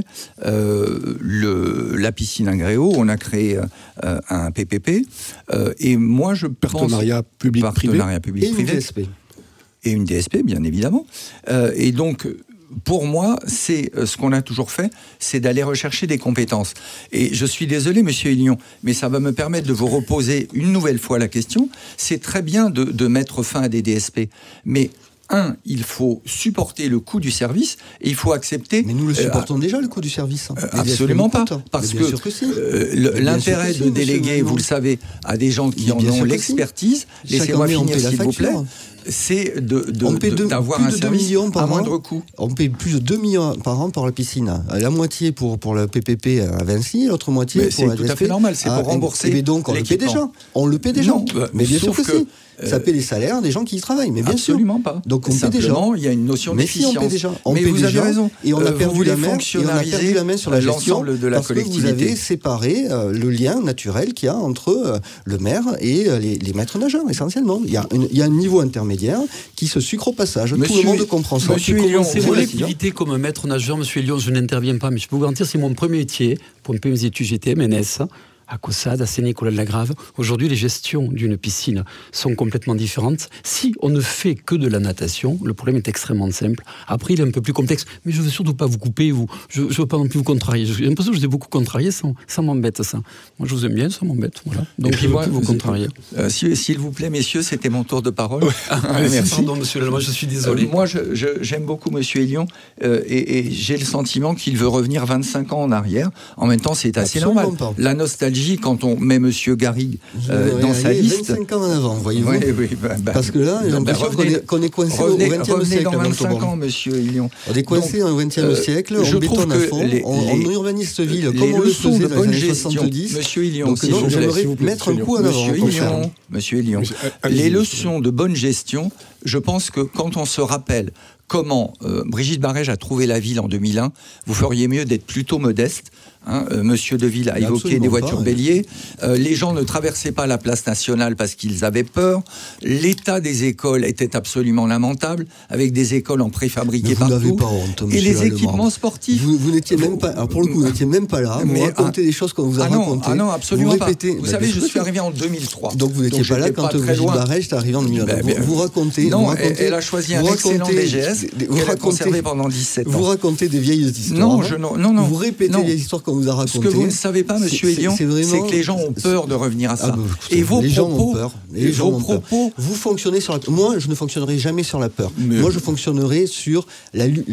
euh, le, la piscine à Gréau. On a créé euh, un P P P euh, et moi je Partenariat pense public-privé. partenariat Et une public-privé D S P. et une D S P, bien évidemment. Euh, et donc, pour moi, c'est euh, ce qu'on a toujours fait, c'est d'aller rechercher des compétences. Et je suis désolé, Monsieur Hillion, mais ça va me permettre de vous reposer une nouvelle fois la question. C'est très bien de, de mettre fin à des D S P, mais un, il faut supporter le coût du service et il faut accepter. Mais nous le euh, supportons déjà, le coût du service. euh, Les D S P absolument nous pas, coûtent. parce Mais que bien sûr que si. euh, le- Mais bien l'intérêt sûr que de si, monsieur déléguer, Lellemant. vous le savez, à des gens qui Mais en bien ont sûr que si. l'expertise, Chaque laissez-moi année, on finir paie la s'il vous plaît, facture. c'est de, de- On paie de- deux- d'avoir plus un de deux service millions par à an. moindre coût. On paye plus de deux millions par an pour la piscine. La moitié pour, pour le P P P à Vinci, l'autre moitié Mais pour c'est la tout à D S P. fait normal, c'est pour Ah, rembourser et donc on le paie l'équipement. déjà. On le paie déjà. Non, bah, mais bien sûr sauf que, que, si. Ça euh, paie les salaires des gens qui y travaillent, mais bien Absolument sûr. pas. Donc on paie déjà. Simplement, il y a une notion Mais si, d'efficience. on paie déjà. On Mais paie vous déjà, avez raison. Et on a Euh, perdu vous voulez la main. Et on a fonctionnariser perdu la main sur la gestion l'ensemble de la parce que vous collectivité. avez séparé euh, le lien naturel qu'il y a entre euh, le maire et euh, les, les maîtres nageurs essentiellement. Il y a une- il y a un niveau intermédiaire qui se sucre au passage. Tout Monsieur- le monde comprend ça. Monsieur Comment Hillion, c'est C'est vous mon voulez- activité comme maître nageur, monsieur Lyon, je n'interviens pas, mais je peux vous garantir, c'est mon premier métier. Pour me payer mes études, j'étais M N S à Caussade, à Séné-Nicolas-de-la-Grave. Aujourd'hui, les gestions d'une piscine sont complètement différentes. Si on ne fait que de la natation, le problème est extrêmement simple. Après, il est un peu plus complexe. Mais je ne veux surtout pas vous couper, vous. je ne veux pas non plus vous contrarier. J'ai l'impression que je vous ai beaucoup contrarié, ça, ça m'embête, ça. Moi, je vous aime bien, ça m'embête. Voilà. Donc, puis je moi, veux vous vous- contrarier. Euh, si- S'il vous plaît, messieurs, c'était mon tour de parole. Allez, Merci. Pardon, monsieur Lellemant, je suis désolé. Euh, moi, je- je- j'aime beaucoup Monsieur Hillion euh, et, et j'ai le sentiment qu'il veut revenir vingt-cinq ans en arrière. En même temps, c'est assez Absolument normal. pas. La nostalgie, quand on met Monsieur Garrigue Vous euh, m'auriez dans sa allé liste. vingt-cinq ans en avant, voyez-vous. Oui, oui, bah, bah, Parce que là, j'ai bah, l'impression qu'on revenez- est, qu'on est coincé revenez, au vingtième revenez siècle. dans à vingt-cinq Montauban. ans, Monsieur Hillion. On est coincé Donc, au vingtième euh, siècle, je on trouve bétonne à que fond, les- on, les- on urbanise cette ville les comme on le leçons faisait de dans les bonne années gestion, soixante-dix. Monsieur Hillion, Donc s'il non, vous plaît. j'aimerais s'il vous plaît, mettre un monsieur coup en avant. Monsieur au contraire. Hillion, Monsieur Hillion, Monsieur- allez-y, les monsieur. leçons de bonne gestion, je pense que quand on se rappelle comment euh, Brigitte Barège a trouvé la ville en deux mille un, vous feriez mieux d'être plutôt modeste. Hein, euh, Monsieur Deville a Mais évoqué absolument des voitures pas, béliers. Euh, les gens ne traversaient pas la place nationale parce qu'ils avaient peur. L'état des écoles était absolument lamentable, avec des écoles en préfabriqué Mais vous partout. n'avez pas honte, et monsieur les Lellemant. équipements sportifs. Vous, vous n'étiez Vous- même pas, alors pour le coup, vous n'étiez même pas là. Vous Mais, racontez ah, des choses qu'on vous a ah non, racontées. ah non, absolument vous pas. répétez. Vous Bah, savez, bien je sûr suis que- arrivé en deux mille trois. Donc vous n'étiez pas là j'étais quand très Brigitte loin. Barège est arrivée en deux mille un. Ben, vous, ben, vous racontez. Non, vous racontez, elle, elle a choisi un vous excellent racontez- D G S des- vous qu'elle a racontez- conservé pendant dix-sept ans. Vous racontez des vieilles histoires. Non, je, non, non, non. Vous répétez non. les histoires qu'on vous a racontées. Ce que vous ne savez pas, Monsieur C'est- c'est- Hillion, c'est vraiment- c'est que les gens ont peur de revenir à ça. Ah bah, écoutez, et vos les propos, gens ont peur. Les et gens vos ont peur. propos, Vous fonctionnez sur la. Moi, je ne fonctionnerai jamais sur la peur. Mais- Moi, je fonctionnerai sur la. lu-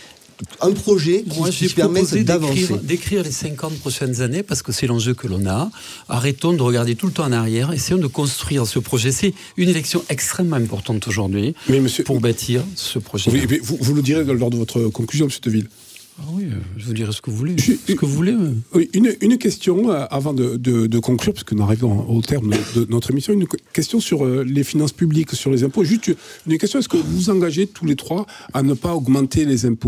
un projet qui, Moi, qui j'ai permette proposé d'avancer. d'écrire, d'écrire les cinquante prochaines années parce que c'est l'enjeu que l'on a. Arrêtons de regarder tout le temps en arrière. Essayons de construire ce projet. C'est une élection extrêmement importante aujourd'hui Mais monsieur, pour bâtir ce projet. oui, mais vous, vous le direz lors de votre conclusion, Monsieur Deville. Ah oui, je vous dirai ce que vous voulez. Je, ce que vous voulez. Oui, une, une question euh, avant de, de, de conclure, parce que nous arrivons au terme de, de notre émission. Une question sur euh, les finances publiques, sur les impôts. Juste une question, est-ce que vous vous engagez tous les trois à ne pas augmenter les impôts ?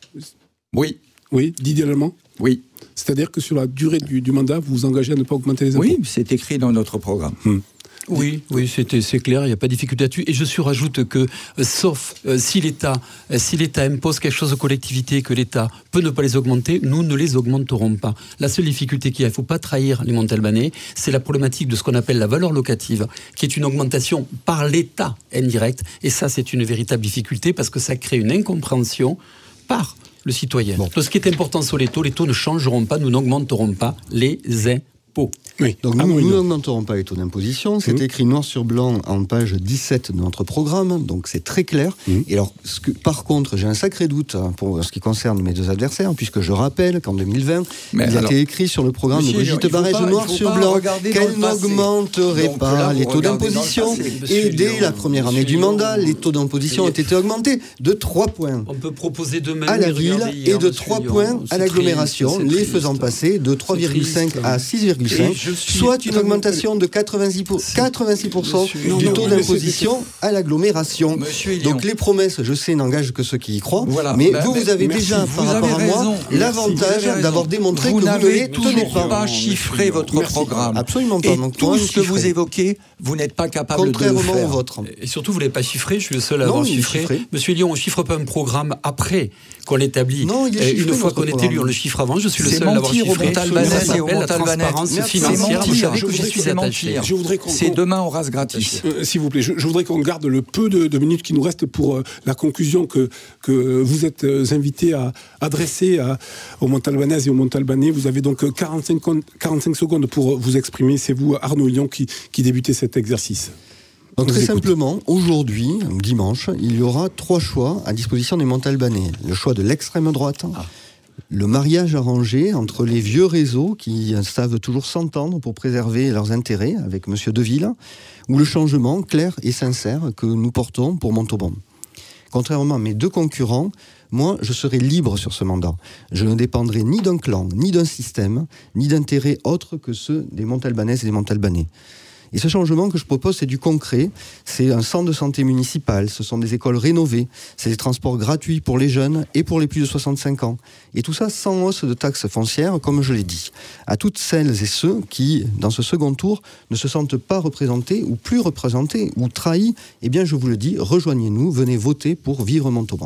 Oui. Oui, Didier Lallemand ? Oui. C'est-à-dire que sur la durée du, du mandat, vous vous engagez à ne pas augmenter les impôts ? Oui, c'est écrit dans notre programme. Hum. Oui, oui, c'était, c'est clair, il n'y a pas de difficulté là-dessus. Et je surajoute que, euh, sauf euh, si l'État, euh, si l'État impose quelque chose aux collectivités et que l'État peut ne pas les augmenter, nous ne les augmenterons pas. La seule difficulté qu'il y a, il ne faut pas trahir les Montalbanais, c'est la problématique de ce qu'on appelle la valeur locative, qui est une augmentation par l'État indirecte. Et ça, c'est une véritable difficulté parce que ça crée une incompréhension par le citoyen. Bon. Donc, ce qui est important sur les taux, les taux ne changeront pas, nous n'augmenterons pas les impôts. Oui. Donc ah, nous n'augmenterons pas les taux d'imposition. C'est mmh. écrit noir sur blanc en page dix-sept de notre programme, donc c'est très clair. Mmh. Et alors, ce que, par contre, j'ai un sacré doute pour ce qui concerne mes deux adversaires, puisque je rappelle qu'en deux mille vingt, Mais il alors, a été écrit sur le programme monsieur, de Brigitte Barrège noir sur blanc qu'elle n'augmenterait donc, pas là, les taux d'imposition. Et dès Lyon, la première année du mandat, les taux d'imposition ont été augmentés de trois points On peut proposer demain à la ville et de trois points à l'agglomération, les faisant passer de trois virgule cinq à six virgule cinq, soit une augmentation de quatre-vingt-six pour cent du taux d'imposition à l'agglomération. Donc les promesses, je sais, n'engagent que ceux qui y croient, voilà. mais bah, vous, vous avez merci. déjà, par rapport à moi, l'avantage d'avoir démontré vous que vous ne les tenez pas. pas chiffré votre merci. programme. Absolument pas. Et Donc, tout ce que chiffré. vous évoquez, vous n'êtes pas capable de le faire. Au vôtre. Et surtout, vous ne l'avez pas chiffré, je suis le seul à non, avoir chiffré. chiffré. Monsieur Lyon, on ne chiffre pas un programme après qu'on l'établit. Non, il est Une fois qu'on est élu, on le chiffre avant, je suis le seul à l'avoir chiffré. C'est la transparence financière, vous savez que je suis attaché. Je voudrais qu'on, c'est demain on rase gratis. Euh, s'il vous plaît, je, je voudrais qu'on garde le peu de, de minutes qui nous restent pour euh, la conclusion que, que vous êtes euh, invités à adresser à, aux Montalbanaises et aux Montalbanais. Vous avez donc quarante-cinq, quarante-cinq secondes pour vous exprimer. C'est vous, Arnaud Hillon, qui, qui débutez cet exercice. Donc très simplement, aujourd'hui, dimanche, il y aura trois choix à disposition des Montalbanais. Le choix de l'extrême droite, ah. le mariage arrangé entre les vieux réseaux qui savent toujours s'entendre pour préserver leurs intérêts avec M. Deville, ou le changement clair et sincère que nous portons pour Montauban. Contrairement à mes deux concurrents, moi, je serai libre sur ce mandat. Je ne dépendrai ni d'un clan, ni d'un système, ni d'intérêts autres que ceux des Montalbanaises et des Montalbanais. Et ce changement que je propose, c'est du concret. C'est un centre de santé municipal, ce sont des écoles rénovées, c'est des transports gratuits pour les jeunes et pour les plus de soixante-cinq ans. Et tout ça sans hausse de taxes foncières, comme je l'ai dit. À toutes celles et ceux qui, dans ce second tour, ne se sentent pas représentés ou plus représentés ou trahis, eh bien je vous le dis, rejoignez-nous, venez voter pour vivre Montauban.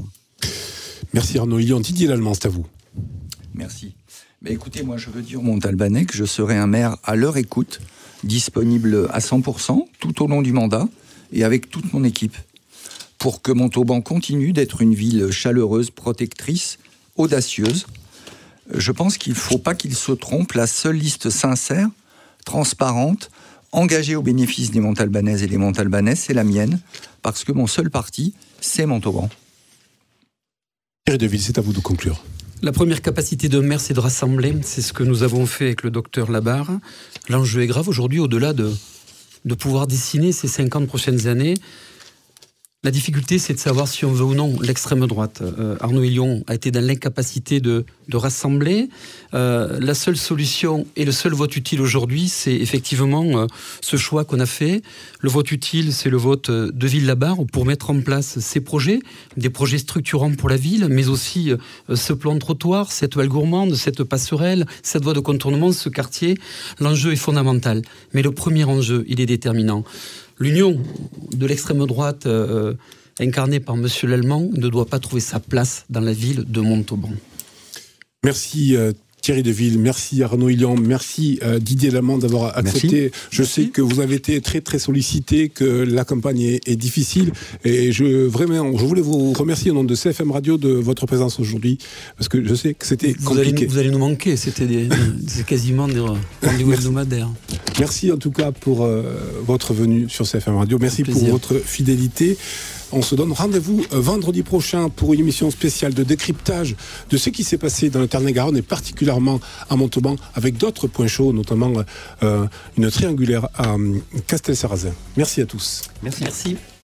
Merci Arnaud Hillon. Didier Lallemand, c'est à vous. Merci. Mais écoutez, moi je veux dire aux Montalbanais que je serai un maire à leur écoute, disponible à cent pour cent tout au long du mandat et avec toute mon équipe pour que Montauban continue d'être une ville chaleureuse, protectrice, audacieuse. Je pense qu'il ne faut pas qu'il se trompe. La seule liste sincère, transparente, engagée au bénéfice des Montalbanaises et des Montalbanais, c'est la mienne, parce que mon seul parti, c'est Montauban. Thierry Deville, c'est à vous de conclure. La première capacité d'un maire, c'est de rassembler. C'est ce que nous avons fait avec le docteur Labarre. L'enjeu est grave aujourd'hui, au-delà de, de pouvoir dessiner ces cinquante prochaines années. La difficulté, c'est de savoir si on veut ou non l'extrême droite. Euh, Arnaud Hillon a été dans l'incapacité de, de rassembler. Euh, la seule solution et le seul vote utile aujourd'hui, c'est effectivement euh, ce choix qu'on a fait. Le vote utile, c'est le vote de Ville-Labarre pour mettre en place ces projets, des projets structurants pour la ville, mais aussi euh, ce plan de trottoir, cette voie gourmande, cette passerelle, cette voie de contournement, ce quartier. L'enjeu est fondamental. Mais le premier enjeu, il est déterminant. L'union de l'extrême droite euh, incarnée par M. Lallemand ne doit pas trouver sa place dans la ville de Montauban. Merci euh, Thierry Deville, merci Arnaud Hillon, merci euh, Didier Lallemand d'avoir accepté. Merci. Je merci. sais que vous avez été très très sollicité, que la campagne est, est difficile et je vraiment je voulais vous remercier au nom de C F M Radio de votre présence aujourd'hui parce que je sais que c'était vous compliqué. Allez, vous allez nous manquer, c'était des, c'est quasiment des rendez-vous hebdomadaires. Merci en tout cas pour euh, votre venue sur C F M Radio. Merci pour votre fidélité. On se donne rendez-vous vendredi prochain pour une émission spéciale de décryptage de ce qui s'est passé dans le Tarn-et-Garonne et particulièrement à Montauban avec d'autres points chauds, notamment euh, une triangulaire à Castel-Sarrazin. Merci à tous. Merci. Merci.